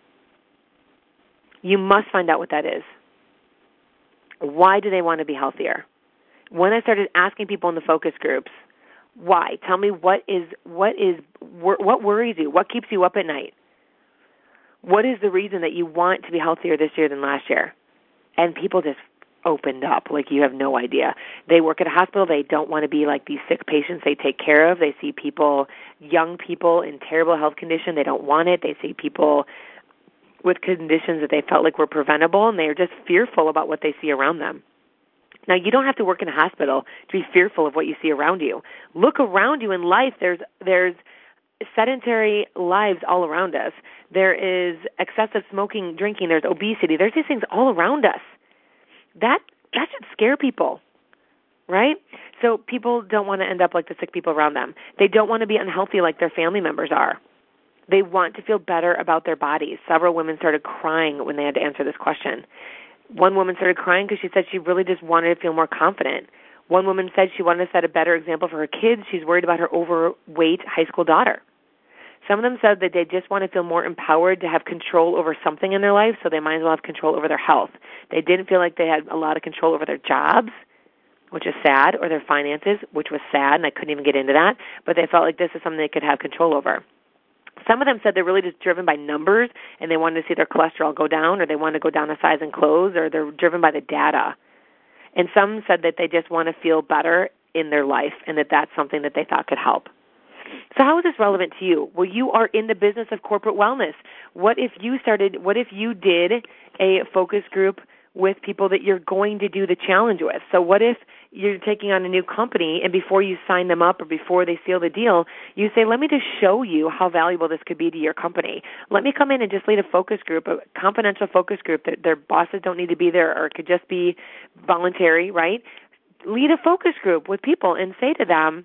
You must find out what that is. Why do they want to be healthier? When I started asking people in the focus groups, why? Tell me what is what is what worries you? What keeps you up at night? What is the reason that you want to be healthier this year than last year? And people just opened up like you have no idea. They work at a hospital. They don't want to be like these sick patients they take care of. They see people, young people in terrible health condition. They don't want it. They see people with conditions that they felt like were preventable, and they are just fearful about what they see around them. Now, you don't have to work in a hospital to be fearful of what you see around you. Look around you in life. There's there's sedentary lives all around us. There is excessive smoking, drinking. There's obesity. There's these things all around us. That that should scare people, right? So people don't want to end up like the sick people around them. They don't want to be unhealthy like their family members are. They want to feel better about their bodies. Several women started crying when they had to answer this question. One woman started crying because she said she really just wanted to feel more confident. One woman said she wanted to set a better example for her kids. She's worried about her overweight high school daughter. Some of them said that they just want to feel more empowered to have control over something in their life, so they might as well have control over their health. They didn't feel like they had a lot of control over their jobs, which is sad, or their finances, which was sad, and I couldn't even get into that, but they felt like this is something they could have control over. Some of them said they're really just driven by numbers, and they wanted to see their cholesterol go down, or they want to go down a size in clothes, or they're driven by the data. And some said that they just want to feel better in their life, and that that's something that they thought could help. So how is this relevant to you? Well, you are in the business of corporate wellness. What if you started, what if you did a focus group with people that you're going to do the challenge with? So what if you're taking on a new company, and before you sign them up or before they seal the deal, you say, let me just show you how valuable this could be to your company. Let me come in and just lead a focus group, a confidential focus group that their bosses don't need to be there, or it could just be voluntary, right? Lead a focus group with people and say to them,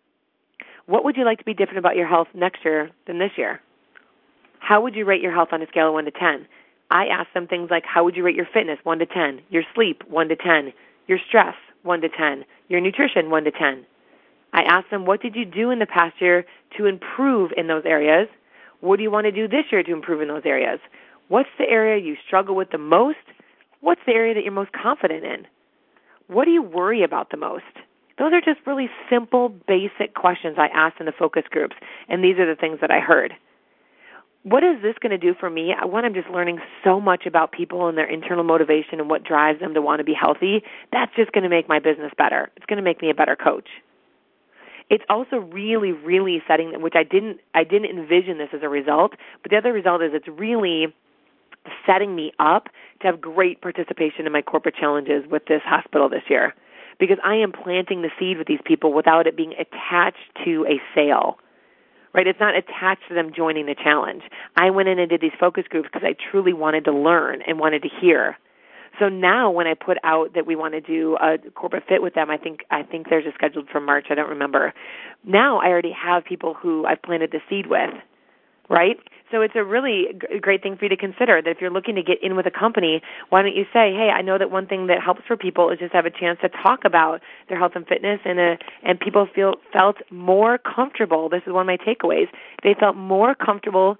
what would you like to be different about your health next year than this year? How would you rate your health on a scale of one to ten? I asked them things like, how would you rate your fitness, one to ten, your sleep, one to ten, your stress, one to ten, your nutrition, one to ten. I asked them, what did you do in the past year to improve in those areas? What do you want to do this year to improve in those areas? What's the area you struggle with the most? What's the area that you're most confident in? What do you worry about the most? Those are just really simple, basic questions I asked in the focus groups, and these are the things that I heard. What is this going to do for me? One, I'm just learning so much about people and their internal motivation and what drives them to want to be healthy. That's just going to make my business better. It's going to make me a better coach. It's also really, really setting, which I didn't, I didn't envision this as a result, but the other result is it's really setting me up to have great participation in my corporate challenges with this hospital this year, because I am planting the seed with these people without it being attached to a sale, right? It's not attached to them joining the challenge. I went in and did these focus groups because I truly wanted to learn and wanted to hear. So now when I put out that we want to do a corporate fit with them, I think I think there's a scheduled for March. I don't remember. Now I already have people who I've planted the seed with, right? So it's a really g- great thing for you to consider, that if you're looking to get in with a company, why don't you say, hey, I know that one thing that helps for people is just have a chance to talk about their health and fitness, and a, and people feel felt more comfortable. This is one of my takeaways. They felt more comfortable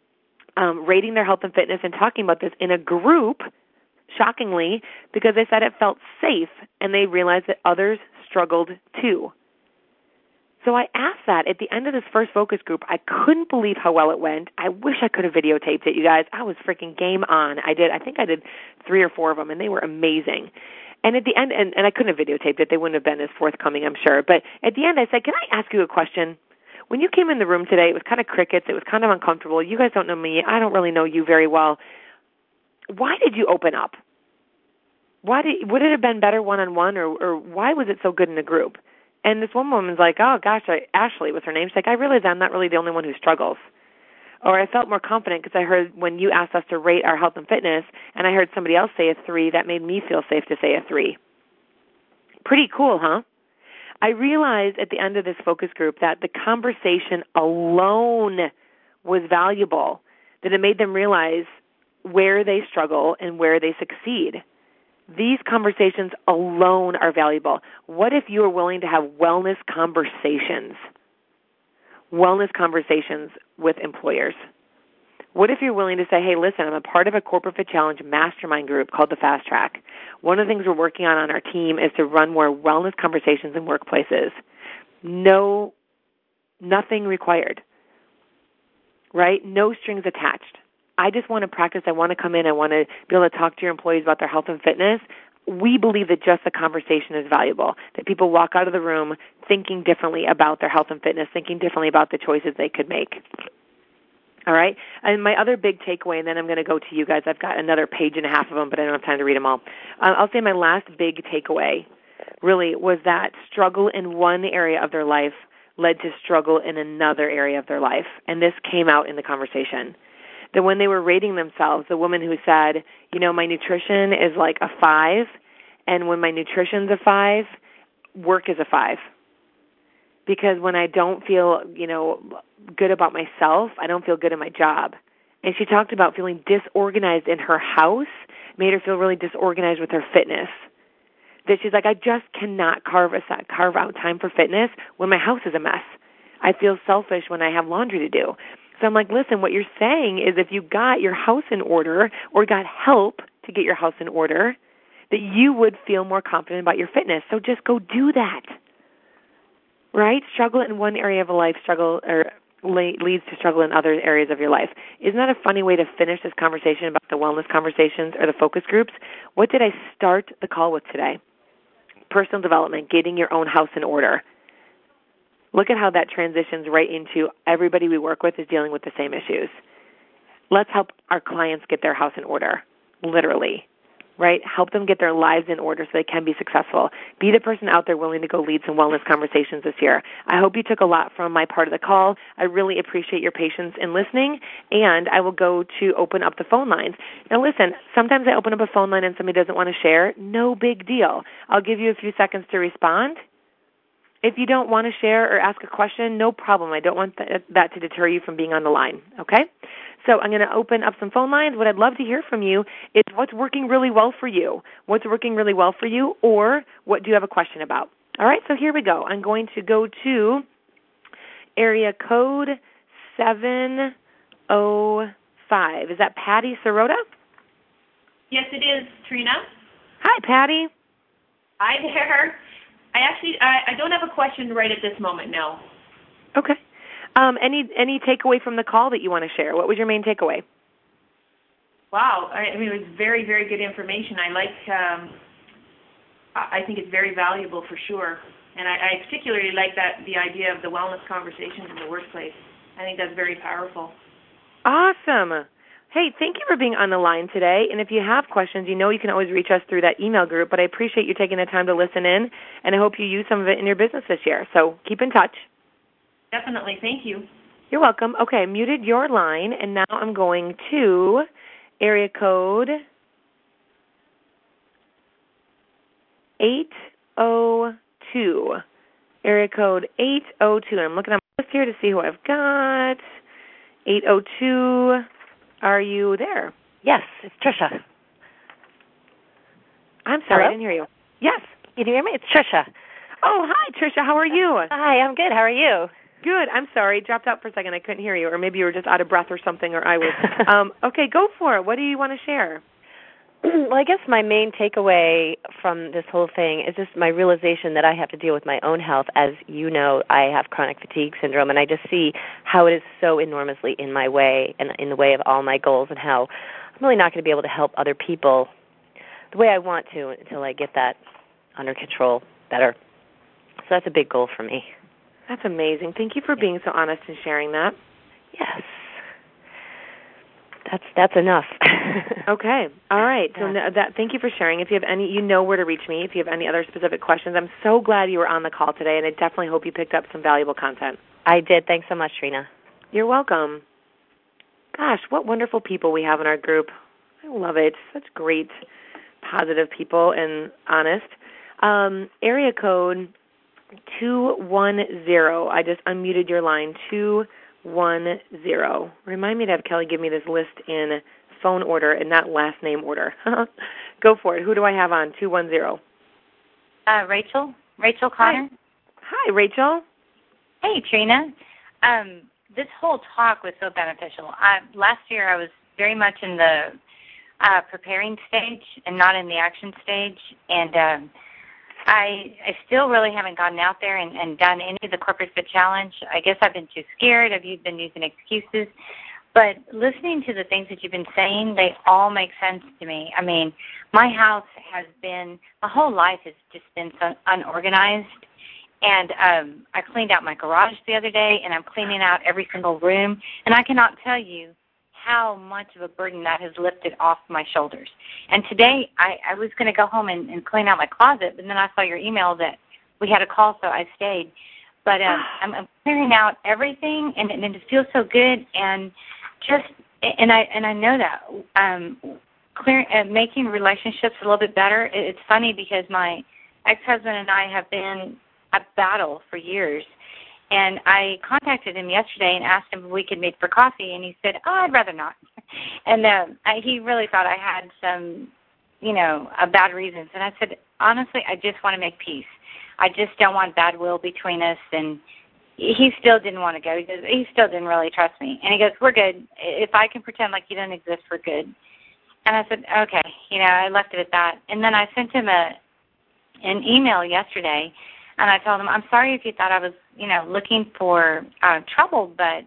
um, rating their health and fitness and talking about this in a group, shockingly, because they said it felt safe, and they realized that others struggled too. So I asked that at the end of this first focus group. I couldn't believe how well it went. I wish I could have videotaped it, you guys. I was freaking game on. I did. I think I did three or four of them, and they were amazing. And at the end, and, and I couldn't have videotaped it. They wouldn't have been as forthcoming, I'm sure. But at the end, I said, can I ask you a question? When you came in the room today, it was kind of crickets. It was kind of uncomfortable. You guys don't know me. I don't really know you very well. Why did you open up? why did, would it have been better one-on-one, or, or why was it so good in a group? And this one woman's like, oh, gosh, I, Ashley was her name. She's like, I realize I'm not really the only one who struggles. Or I felt more confident because I heard when you asked us to rate our health and fitness, and I heard somebody else say a three, that made me feel safe to say a three. Pretty cool, huh? I realized at the end of this focus group that the conversation alone was valuable, that it made them realize where they struggle and where they succeed. These conversations alone are valuable. What if you were willing to have wellness conversations? Wellness conversations with employers. What if you're willing to say, hey, listen, I'm a part of a Corporate Fit Challenge mastermind group called the Fast Track. One of the things we're working on on our team is to run more wellness conversations in workplaces. No, nothing required, right? No strings attached. I just want to practice. I want to come in. I want to be able to talk to your employees about their health and fitness. We believe that just the conversation is valuable, that people walk out of the room thinking differently about their health and fitness, thinking differently about the choices they could make. All right? And my other big takeaway, and then I'm going to go to you guys. I've got another page and a half of them, but I don't have time to read them all. Uh, I'll say my last big takeaway really was that struggle in one area of their life led to struggle in another area of their life. And this came out in the conversation. That when they were rating themselves, the woman who said, you know, my nutrition is like a five, and when my nutrition's a five, work is a five. Because when I don't feel, you know, good about myself, I don't feel good in my job. And she talked about feeling disorganized in her house, made her feel really disorganized with her fitness. That she's like, I just cannot carve a, carve out time for fitness when my house is a mess. I feel selfish when I have laundry to do. So I'm like, listen, what you're saying is if you got your house in order or got help to get your house in order, that you would feel more confident about your fitness. So just go do that, right? Struggle in one area of a life, struggle or leads to struggle in other areas of your life. Isn't that a funny way to finish this conversation about the wellness conversations or the focus groups? What did I start the call with today? Personal development, getting your own house in order. Look at how that transitions right into everybody we work with is dealing with the same issues. Let's help our clients get their house in order, literally, right? Help them get their lives in order so they can be successful. Be the person out there willing to go lead some wellness conversations this year. I hope you took a lot from my part of the call. I really appreciate your patience in listening, and I will go to open up the phone lines. Now, listen, sometimes I open up a phone line and somebody doesn't want to share. No big deal. I'll give you a few seconds to respond. If you don't want to share or ask a question, no problem. I don't want th- that to deter you from being on the line, okay? So I'm going to open up some phone lines. What I'd love to hear from you is what's working really well for you. What's working really well for you, or what do you have a question about? All right, so here we go. I'm going to go to area code seven oh five. Is that Patty Sirota? Yes, it is, Trina. Hi, Patty. Hi there. I actually, I, I don't have a question right at this moment, no. Okay. Um, any any takeaway from the call that you want to share? What was your main takeaway? Wow. I, I mean, it was very, very good information. I like, um, I think it's very valuable for sure. And I, I particularly like that, the idea of the wellness conversations in the workplace. I think that's very powerful. Awesome. Hey, thank you for being on the line today. And if you have questions, you know you can always reach us through that email group. But I appreciate you taking the time to listen in, and I hope you use some of it in your business this year. So keep in touch. Definitely. Thank you. You're welcome. Okay, I muted your line, and now I'm going to area code eight oh two. Area code eight oh two. I'm looking at my list here to see who I've got. eight oh two. Are you there? Yes, it's Trisha. I'm sorry, Hello? I didn't hear you. Yes. Can you hear me? It's Trisha. Oh, hi, Trisha. How are you? Hi, I'm good. How are you? Good. I'm sorry. It dropped out for a second. I couldn't hear you, or maybe you were just out of breath or something, or I was. um, okay, go for it. What do you want to share? Well, I guess my main takeaway from this whole thing is just my realization that I have to deal with my own health. As you know, I have chronic fatigue syndrome, and I just see how it is so enormously in my way and in the way of all my goals, and how I'm really not going to be able to help other people the way I want to until I get that under control better. So that's a big goal for me. That's amazing. Thank you for being so honest and sharing that. Yes. That's that's enough. Okay. All right. Yeah. So no, that, thank you for sharing. If you have any, you know where to reach me. If you have any other specific questions, I'm so glad you were on the call today, and I definitely hope you picked up some valuable content. I did. Thanks so much, Trina. You're welcome. Gosh, what wonderful people we have in our group. I love it. Such great, positive people and honest. Um, area code two one zero. I just unmuted your line. two one zero. Remind me to have Kelly give me this list in phone order and not last name order. Go for it. Who do I have on? two one zero. Uh, Rachel. Rachel Connor. Hi, Hi Rachel. Hey, Trina. Um, this whole talk was so beneficial. I, last year I was very much in the uh, preparing stage and not in the action stage, and um, I, I still really haven't gotten out there and, and done any of the Corporate Fit Challenge. I guess I've been too scared. I've been using excuses. But listening to the things that you've been saying, they all make sense to me. I mean, my house has been, my whole life has just been so unorganized. And um, I cleaned out my garage the other day, and I'm cleaning out every single room. And I cannot tell you how much of a burden that has lifted off my shoulders. And today I, I was going to go home and, and clean out my closet, but then I saw your email that we had a call, so I stayed. But um, I'm, I'm clearing out everything, and, and it feels so good. And just and I and I know that um, clear uh, making relationships a little bit better. It, it's funny because my ex-husband and I have been a battle for years. And I contacted him yesterday and asked him if we could meet for coffee, and he said, oh, I'd rather not. And uh, I, he really thought I had some, you know, uh, bad reasons. And I said, honestly, I just want to make peace. I just don't want bad will between us. And he still didn't want to go. He, goes, he still didn't really trust me. And he goes, we're good. If I can pretend like you don't exist, we're good. And I said, okay. You know, I left it at that. And then I sent him a an email yesterday, and I told him, I'm sorry if you thought I was, you know, looking for uh, trouble, but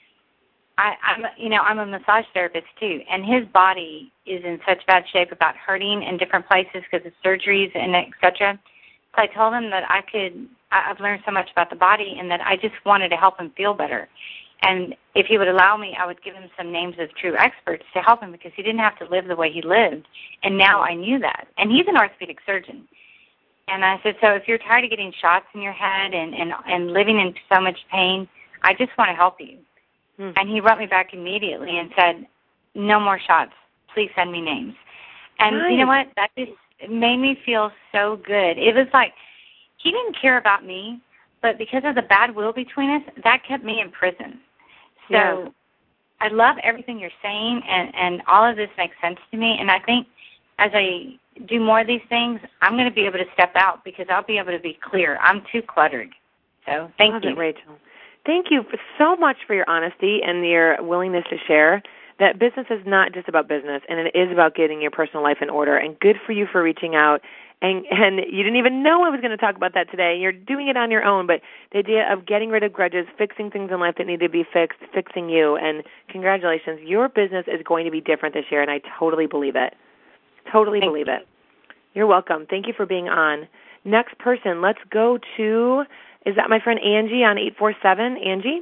I, I'm, you know, I'm a massage therapist too, and his body is in such bad shape about hurting in different places because of surgeries and et cetera. So I told him that I could, I've learned so much about the body, and that I just wanted to help him feel better. And if he would allow me, I would give him some names of true experts to help him, because he didn't have to live the way he lived. And now I knew that. And he's an orthopedic surgeon. And I said, so if you're tired of getting shots in your head and, and, and living in so much pain, I just want to help you. Hmm. And he wrote me back immediately and said, no more shots. Please send me names. And nice. You know what? That just made me feel so good. It was like he didn't care about me, but because of the bad will between us, that kept me in prison. So yeah. I love everything you're saying, and, and all of this makes sense to me. And I think as I do more of these things, I'm going to be able to step out, because I'll be able to be clear. I'm too cluttered. So thank Love you. It, Rachel. Thank you so much for your honesty and your willingness to share that business is not just about business, and it is about getting your personal life in order. And good for you for reaching out. And, and you didn't even know I was going to talk about that today. You're doing it on your own, but the idea of getting rid of grudges, fixing things in life that need to be fixed, fixing you, and congratulations. Your business is going to be different this year, and I totally believe it. Totally Thank believe you. it. You're welcome. Thank you for being on. Next person, let's go to, is that my friend Angie on eight four seven? Angie?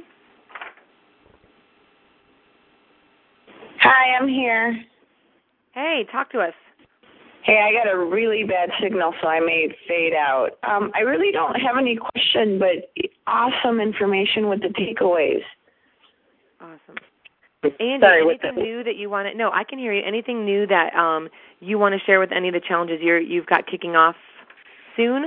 Hi, I'm here. Hey, talk to us. Hey, I got a really bad signal, so I may fade out. Um, I really don't have any question, but awesome information with the takeaways. Awesome. Angie, Sorry, anything the... new that you want to, no, I can hear you. Anything new that um, you want to share with any of the challenges you're, you've got kicking off soon?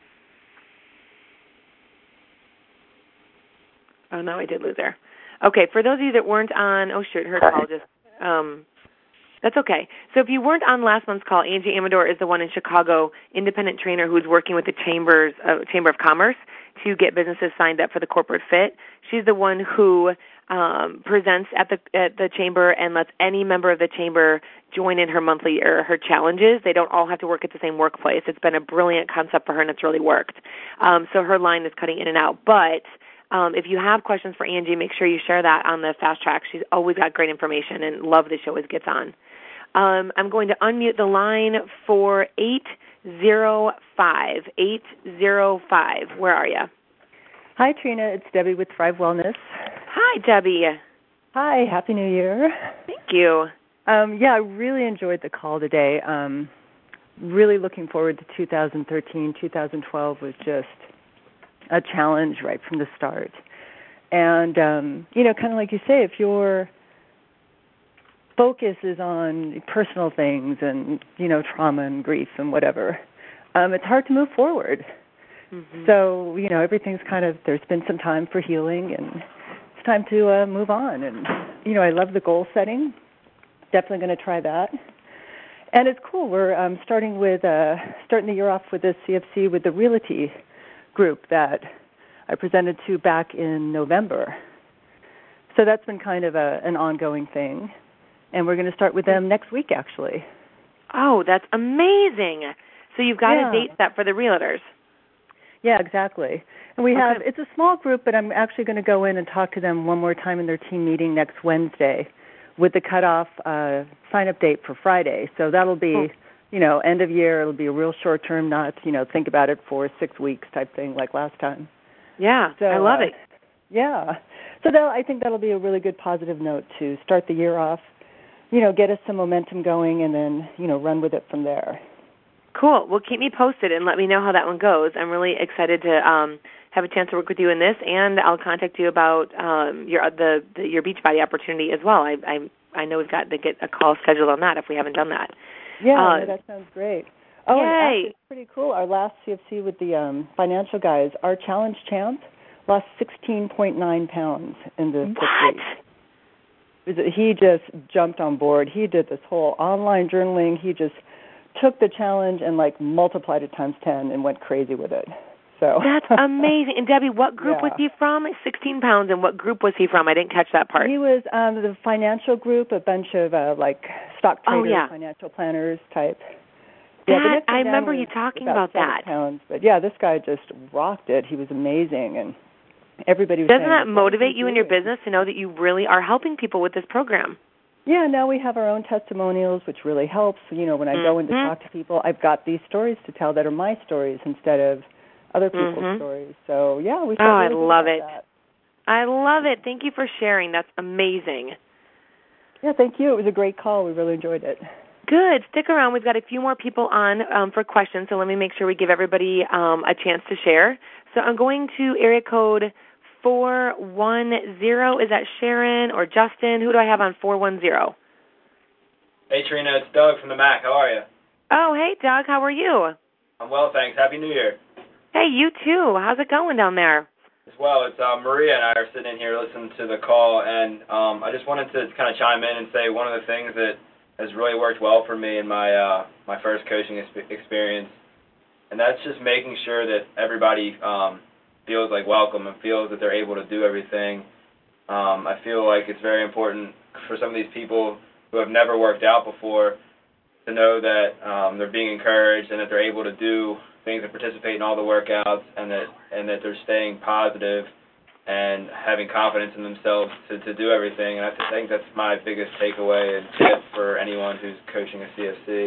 Oh, no, I did lose her. Okay, for those of you that weren't on, oh, shoot, her call just, um, that's okay. So if you weren't on last month's call, Angie Amador is the one in Chicago, independent trainer who's working with the Chambers, uh, Chamber of Commerce to get businesses signed up for the Corporate Fit. She's the one who um, presents at the at the chamber and lets any member of the chamber join in her monthly or her challenges. They don't all have to work at the same workplace. It's been a brilliant concept for her, and it's really worked. Um, so her line is cutting in and out. But um, if you have questions for Angie, make sure you share that on the Fast Track. She's always got great information, and love that she always gets on. Um, I'm going to unmute the line for eight zero five. eight zero five. Where are you? Hi, Trina. It's Debbie with Thrive Wellness. Hi, Debbie. Hi. Happy New Year. Thank you. Um, yeah, I really enjoyed the call today. Um, really looking forward to two thousand thirteen. two thousand twelve was just a challenge right from the start. And, um, you know, kind of like you say, if your focus is on personal things and, you know, trauma and grief and whatever, um, it's hard to move forward. Mm-hmm. So, you know, everything's kind of, there's been some time for healing, and it's time to uh, move on. And, you know, I love the goal setting. Definitely going to try that. And it's cool. We're um, starting with, uh, starting the year off with the C F C with the Realty group that I presented to back in November. So that's been kind of a, an ongoing thing. And we're going to start with them next week, actually. Oh, that's amazing. So you've got yeah. a date set for the realtors. Yeah, exactly. And we okay. have, it's a small group, but I'm actually going to go in and talk to them one more time in their team meeting next Wednesday with the cutoff uh, sign-up date for Friday. So that'll be, oh. you know, end of year. It'll be a real short term, not, you know, think about it for six weeks type thing like last time. Yeah, so, I love uh, it. Yeah. So that'll, I think that'll be a really good positive note to start the year off, you know, get us some momentum going, and then, you know, run with it from there. Cool. Well, keep me posted and let me know how that one goes. I'm really excited to um, have a chance to work with you in this, and I'll contact you about um, your the, the your Beachbody opportunity as well. I I I know we've got to get a call scheduled on that if we haven't done that. Yeah, uh, no, that sounds great. Oh, yay. and actually, it's pretty cool. Our last C F C with the um, financial guys, our challenge champ lost sixteen point nine pounds in the six weeks. He just jumped on board. He did this whole online journaling. He just took the challenge and like multiplied it times ten and went crazy with it. So that's amazing. And Debbie, what group yeah. was he from? sixteen pounds. And what group was he from? I didn't catch that part. He was um, the financial group, a bunch of uh, like stock traders, oh, yeah. financial planners type. That, yeah, I remember you talking about, about that. Pounds. But yeah, this guy just rocked it. He was amazing, and everybody was Doesn't saying, that motivate you doing? in your business to know that you really are helping people with this program? Yeah, now we have our own testimonials, which really helps. You know, when I mm-hmm. go in to talk to people, I've got these stories to tell that are my stories instead of other people's mm-hmm. stories. So, yeah, we Oh, really I love it. That. I love it. Thank you for sharing. That's amazing. Yeah, thank you. It was a great call. We really enjoyed it. Good. Stick around. We've got a few more people on um, for questions, so let me make sure we give everybody um, a chance to share. So I'm going to area code four one zero. Is that Sharon or Justin? Who do I have on four one zero? Hey, Trina. It's Doug from the M A C. How are you? Oh, hey, Doug. How are you? I'm well, thanks. Happy New Year. Hey, you too. How's it going down there? As well. It's uh, Maria and I are sitting in here listening to the call, and um, I just wanted to kind of chime in and say one of the things that has really worked well for me in my uh, my first coaching experience, and that's just making sure that everybody um, feels like welcome and feels that they're able to do everything. Um, I feel like it's very important for some of these people who have never worked out before to know that um, they're being encouraged and that they're able to do things and participate in all the workouts, and that and that they're staying positive and having confidence in themselves to, to do everything. And I think that's my biggest takeaway and tip for anyone who's coaching a C F C.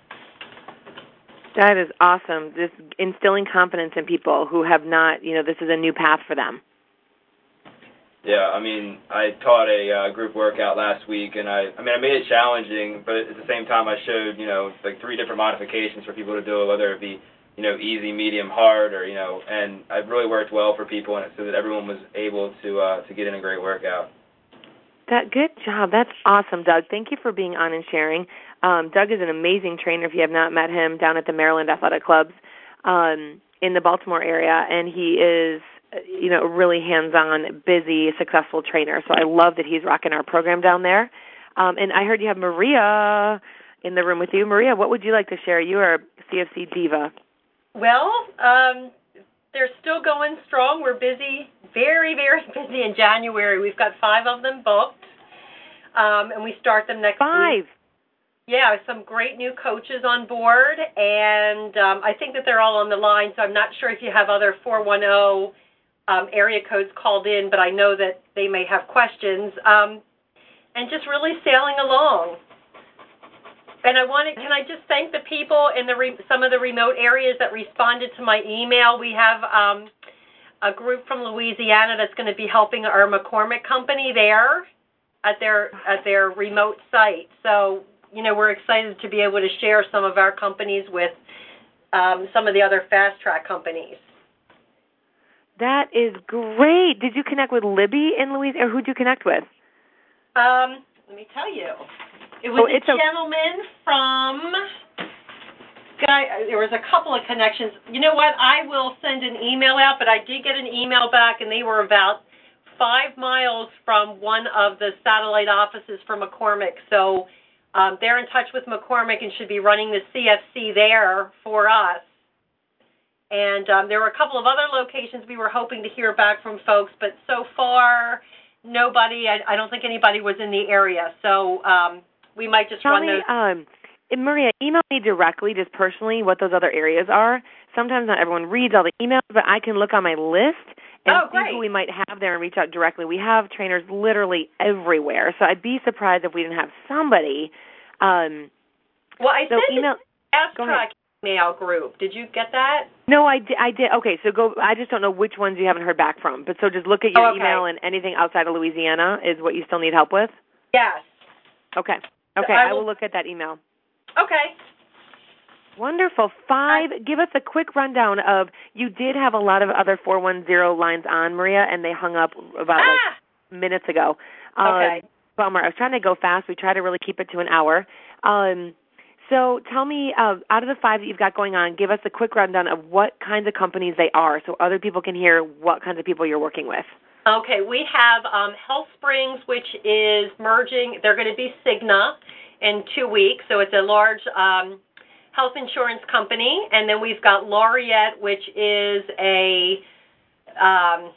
That is awesome. Just instilling confidence in people who have not, you know, this is a new path for them. Yeah, I mean, I taught a uh, group workout last week, and I, I mean, I made it challenging, but at the same time I showed, you know, like three different modifications for people to do it, whether it be, you know, easy, medium, hard, or, you know, and it really worked well for people, and so that everyone was able to uh, to get in a great workout. That good job. That's awesome, Doug. Thank you for being on and sharing. Um, Doug is an amazing trainer. If you have not met him, down at the Maryland Athletic Clubs um, in the Baltimore area, and he is, you know, a really hands-on, busy, successful trainer. So I love that he's rocking our program down there. Um, and I heard you have Maria in the room with you. Maria, what would you like to share? You are a C F C diva. Well, um, they're still going strong. We're busy, very, very busy in January. We've got five of them booked, um, and we start them next five. week. Five. Yeah, some great new coaches on board, and um, I think that they're all on the line, so I'm not sure if you have other four one zero um, area codes called in, but I know that they may have questions, um, and just really sailing along. And I wanted, can I just thank the people in the re, some of the remote areas that responded to my email. We have um, a group from Louisiana that's going to be helping our McCormick company there. at their at their remote site. So, you know, we're excited to be able to share some of our companies with um, some of the other fast track companies. That is great. Did you connect with Libby in Louisiana, or who did you connect with? Um, let me tell you. It was oh, a it's gentleman a- from... Guy, there was a couple of connections. You know what? I will send an email out, but I did get an email back, and they were about five miles from one of the satellite offices for McCormick. So um, they're in touch with McCormick and should be running the C F C there for us. And um, there were a couple of other locations we were hoping to hear back from folks, but so far, nobody, I, I don't think anybody was in the area. So um, we might just Tell run me, those. Um, Maria, email me directly, just personally, what those other areas are. Sometimes not everyone reads all the emails, but I can look on my list and oh, see who we might have there and reach out directly. We have trainers literally everywhere, so I'd be surprised if we didn't have somebody. Um, well, I so sent email. Fast Track email group. Did you get that? No, I did. I did. Okay, so go. I just don't know which ones you haven't heard back from. But so just look at your oh, okay. email, and anything outside of Louisiana is what you still need help with. Yes. Okay. Okay, I will, I will look at that email. Okay. Wonderful. Five, give us a quick rundown of, you did have a lot of other four one zero lines on, Maria, and they hung up about ah! like minutes ago. Um, okay. Bummer. I was trying to go fast. We try to really keep it to an hour. Um, so tell me, uh, out of the five that you've got going on, give us a quick rundown of what kinds of companies they are so other people can hear what kinds of people you're working with. Okay, we have um, Health Springs, which is merging. They're going to be Cigna in two weeks, so it's a large um, health insurance company. And then we've got Laureate, which is a um,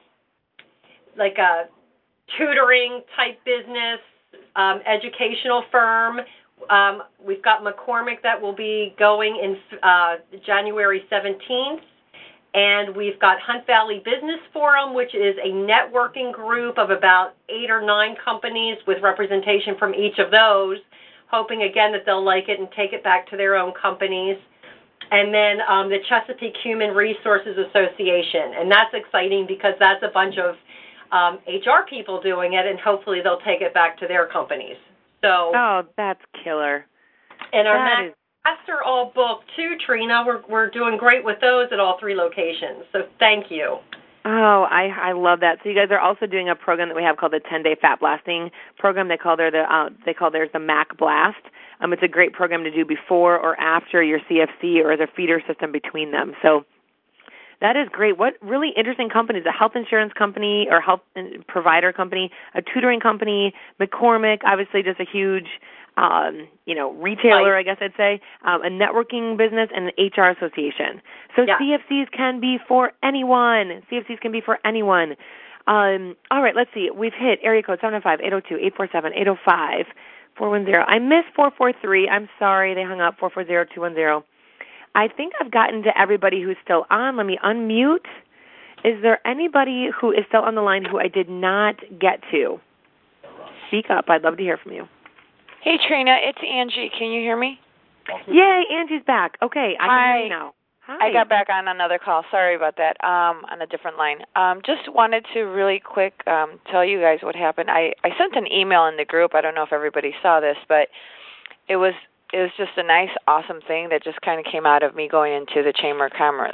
like a tutoring type business, um, educational firm. Um, we've got McCormick that will be going in uh, January seventeenth. And we've got Hunt Valley Business Forum, which is a networking group of about eight or nine companies with representation from each of those, hoping, again, that they'll like it and take it back to their own companies. And then um, the Chesapeake Human Resources Association. And that's exciting because that's a bunch of um, H R people doing it, and hopefully they'll take it back to their companies. So, oh, that's killer. And our that Mac- is- Master all booked too, Trina. We're we're doing great with those at all three locations. So thank you. Oh, I I love that. So you guys are also doing a program that we have called the ten-day fat blasting program. They call their the uh, they call theirs the Mac Blast. Um, it's a great program to do before or after your C F C or as a feeder system between them. So that is great. What really interesting companies? A health insurance company or health provider company, a tutoring company, McCormick, obviously just a huge, um, you know, retailer, I guess I'd say, um, a networking business, and an H R association. So yeah. C F Cs can be for anyone. C F Cs can be for anyone. Um, all right, let's see. We've hit area code seven oh five, eight oh two, eight four seven, eight oh five, four one zero. I missed four four three. I'm sorry. They hung up, four four zero, two one zero. I think I've gotten to everybody who's still on. Let me unmute. Is there anybody who is still on the line who I did not get to? Speak up. I'd love to hear from you. Hey, Trina. It's Angie. Can you hear me? Yay, Angie's back. Okay, I Hi. can hear you now. Hi. I got back on another call. Sorry about that, um, on a different line. Um, just wanted to really quick um, tell you guys what happened. I, I sent an email in the group. I don't know if everybody saw this, but it was it was just a nice, awesome thing that just kind of came out of me going into the Chamber of Commerce.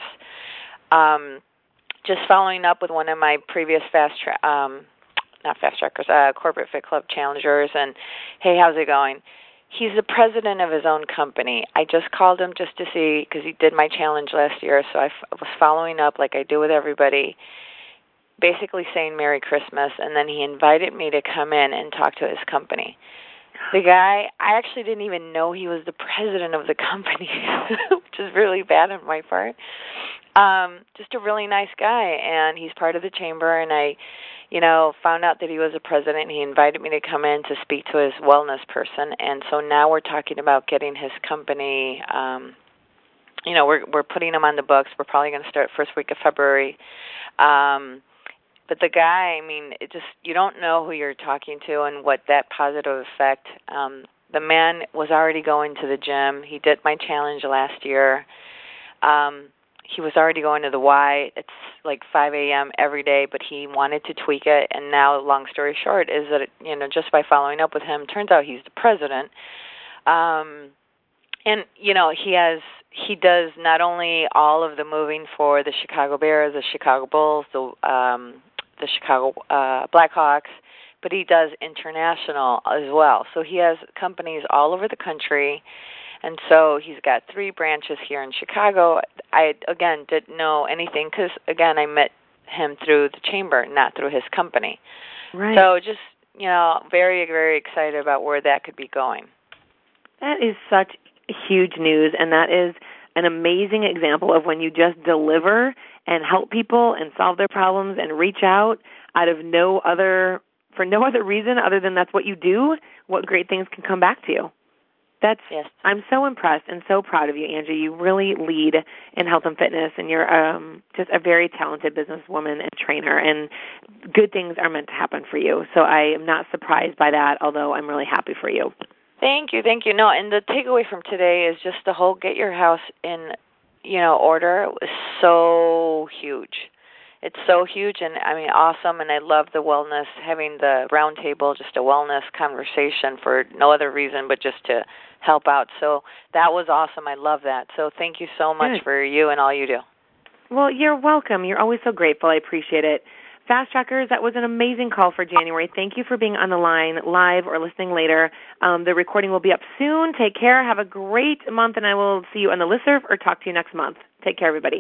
Um, just following up with one of my previous fast track, um, not fast trackers, uh, corporate fit club challengers, and hey, how's it going? He's the president of his own company. I just called him just to see, because he did my challenge last year, so I f- was following up like I do with everybody, basically saying Merry Christmas, and then he invited me to come in and talk to his company. The guy, I actually didn't even know he was the president of the company, which is really bad on my part. Um, just a really nice guy, and he's part of the chamber, and I, you know, found out that he was a president, and he invited me to come in to speak to his wellness person, and so now we're talking about getting his company, um, you know, we're we're putting him on the books. We're probably going to start first week of February. Um, but the guy, I mean, it just, you don't know who you're talking to and what that positive effect. Um, the man was already going to the gym. He did my challenge last year. Um, he was already going to the Y. It's like five a.m. every day, but he wanted to tweak it. And now, long story short, is that, you know, just by following up with him, turns out he's the president. Um, and, you know, he has, he does not only all of the moving for the Chicago Bears, the Chicago Bulls, the, um, the Chicago uh, Blackhawks, but he does international as well. So he has companies all over the country. And so he's got three branches here in Chicago. I, again, didn't know anything because, again, I met him through the chamber, not through his company. Right. So just, you know, very, very excited about where that could be going. That is such huge news, and that is an amazing example of when you just deliver and help people and solve their problems and reach out out of no other, for no other reason other than that's what you do, what great things can come back to you. That's, yes. I'm so impressed and so proud of you, Angie. You really lead in health and fitness, and you're um, just a very talented businesswoman and trainer, and good things are meant to happen for you. So I am not surprised by that, although I'm really happy for you. Thank you, thank you. No, and the takeaway from today is just the whole get your house in, you know, order is so huge. It's so huge and, I mean, awesome, and I love the wellness, having the round table, just a wellness conversation for no other reason but just to help out. So that was awesome. I love that. So thank you so much Good. For you and all you do. Well, you're welcome. You're always so grateful. I appreciate it. Fast Trackers, that was an amazing call for January. Thank you for being on the line live or listening later. Um, the recording will be up soon. Take care. Have a great month, and I will see you on the listserv or talk to you next month. Take care, everybody.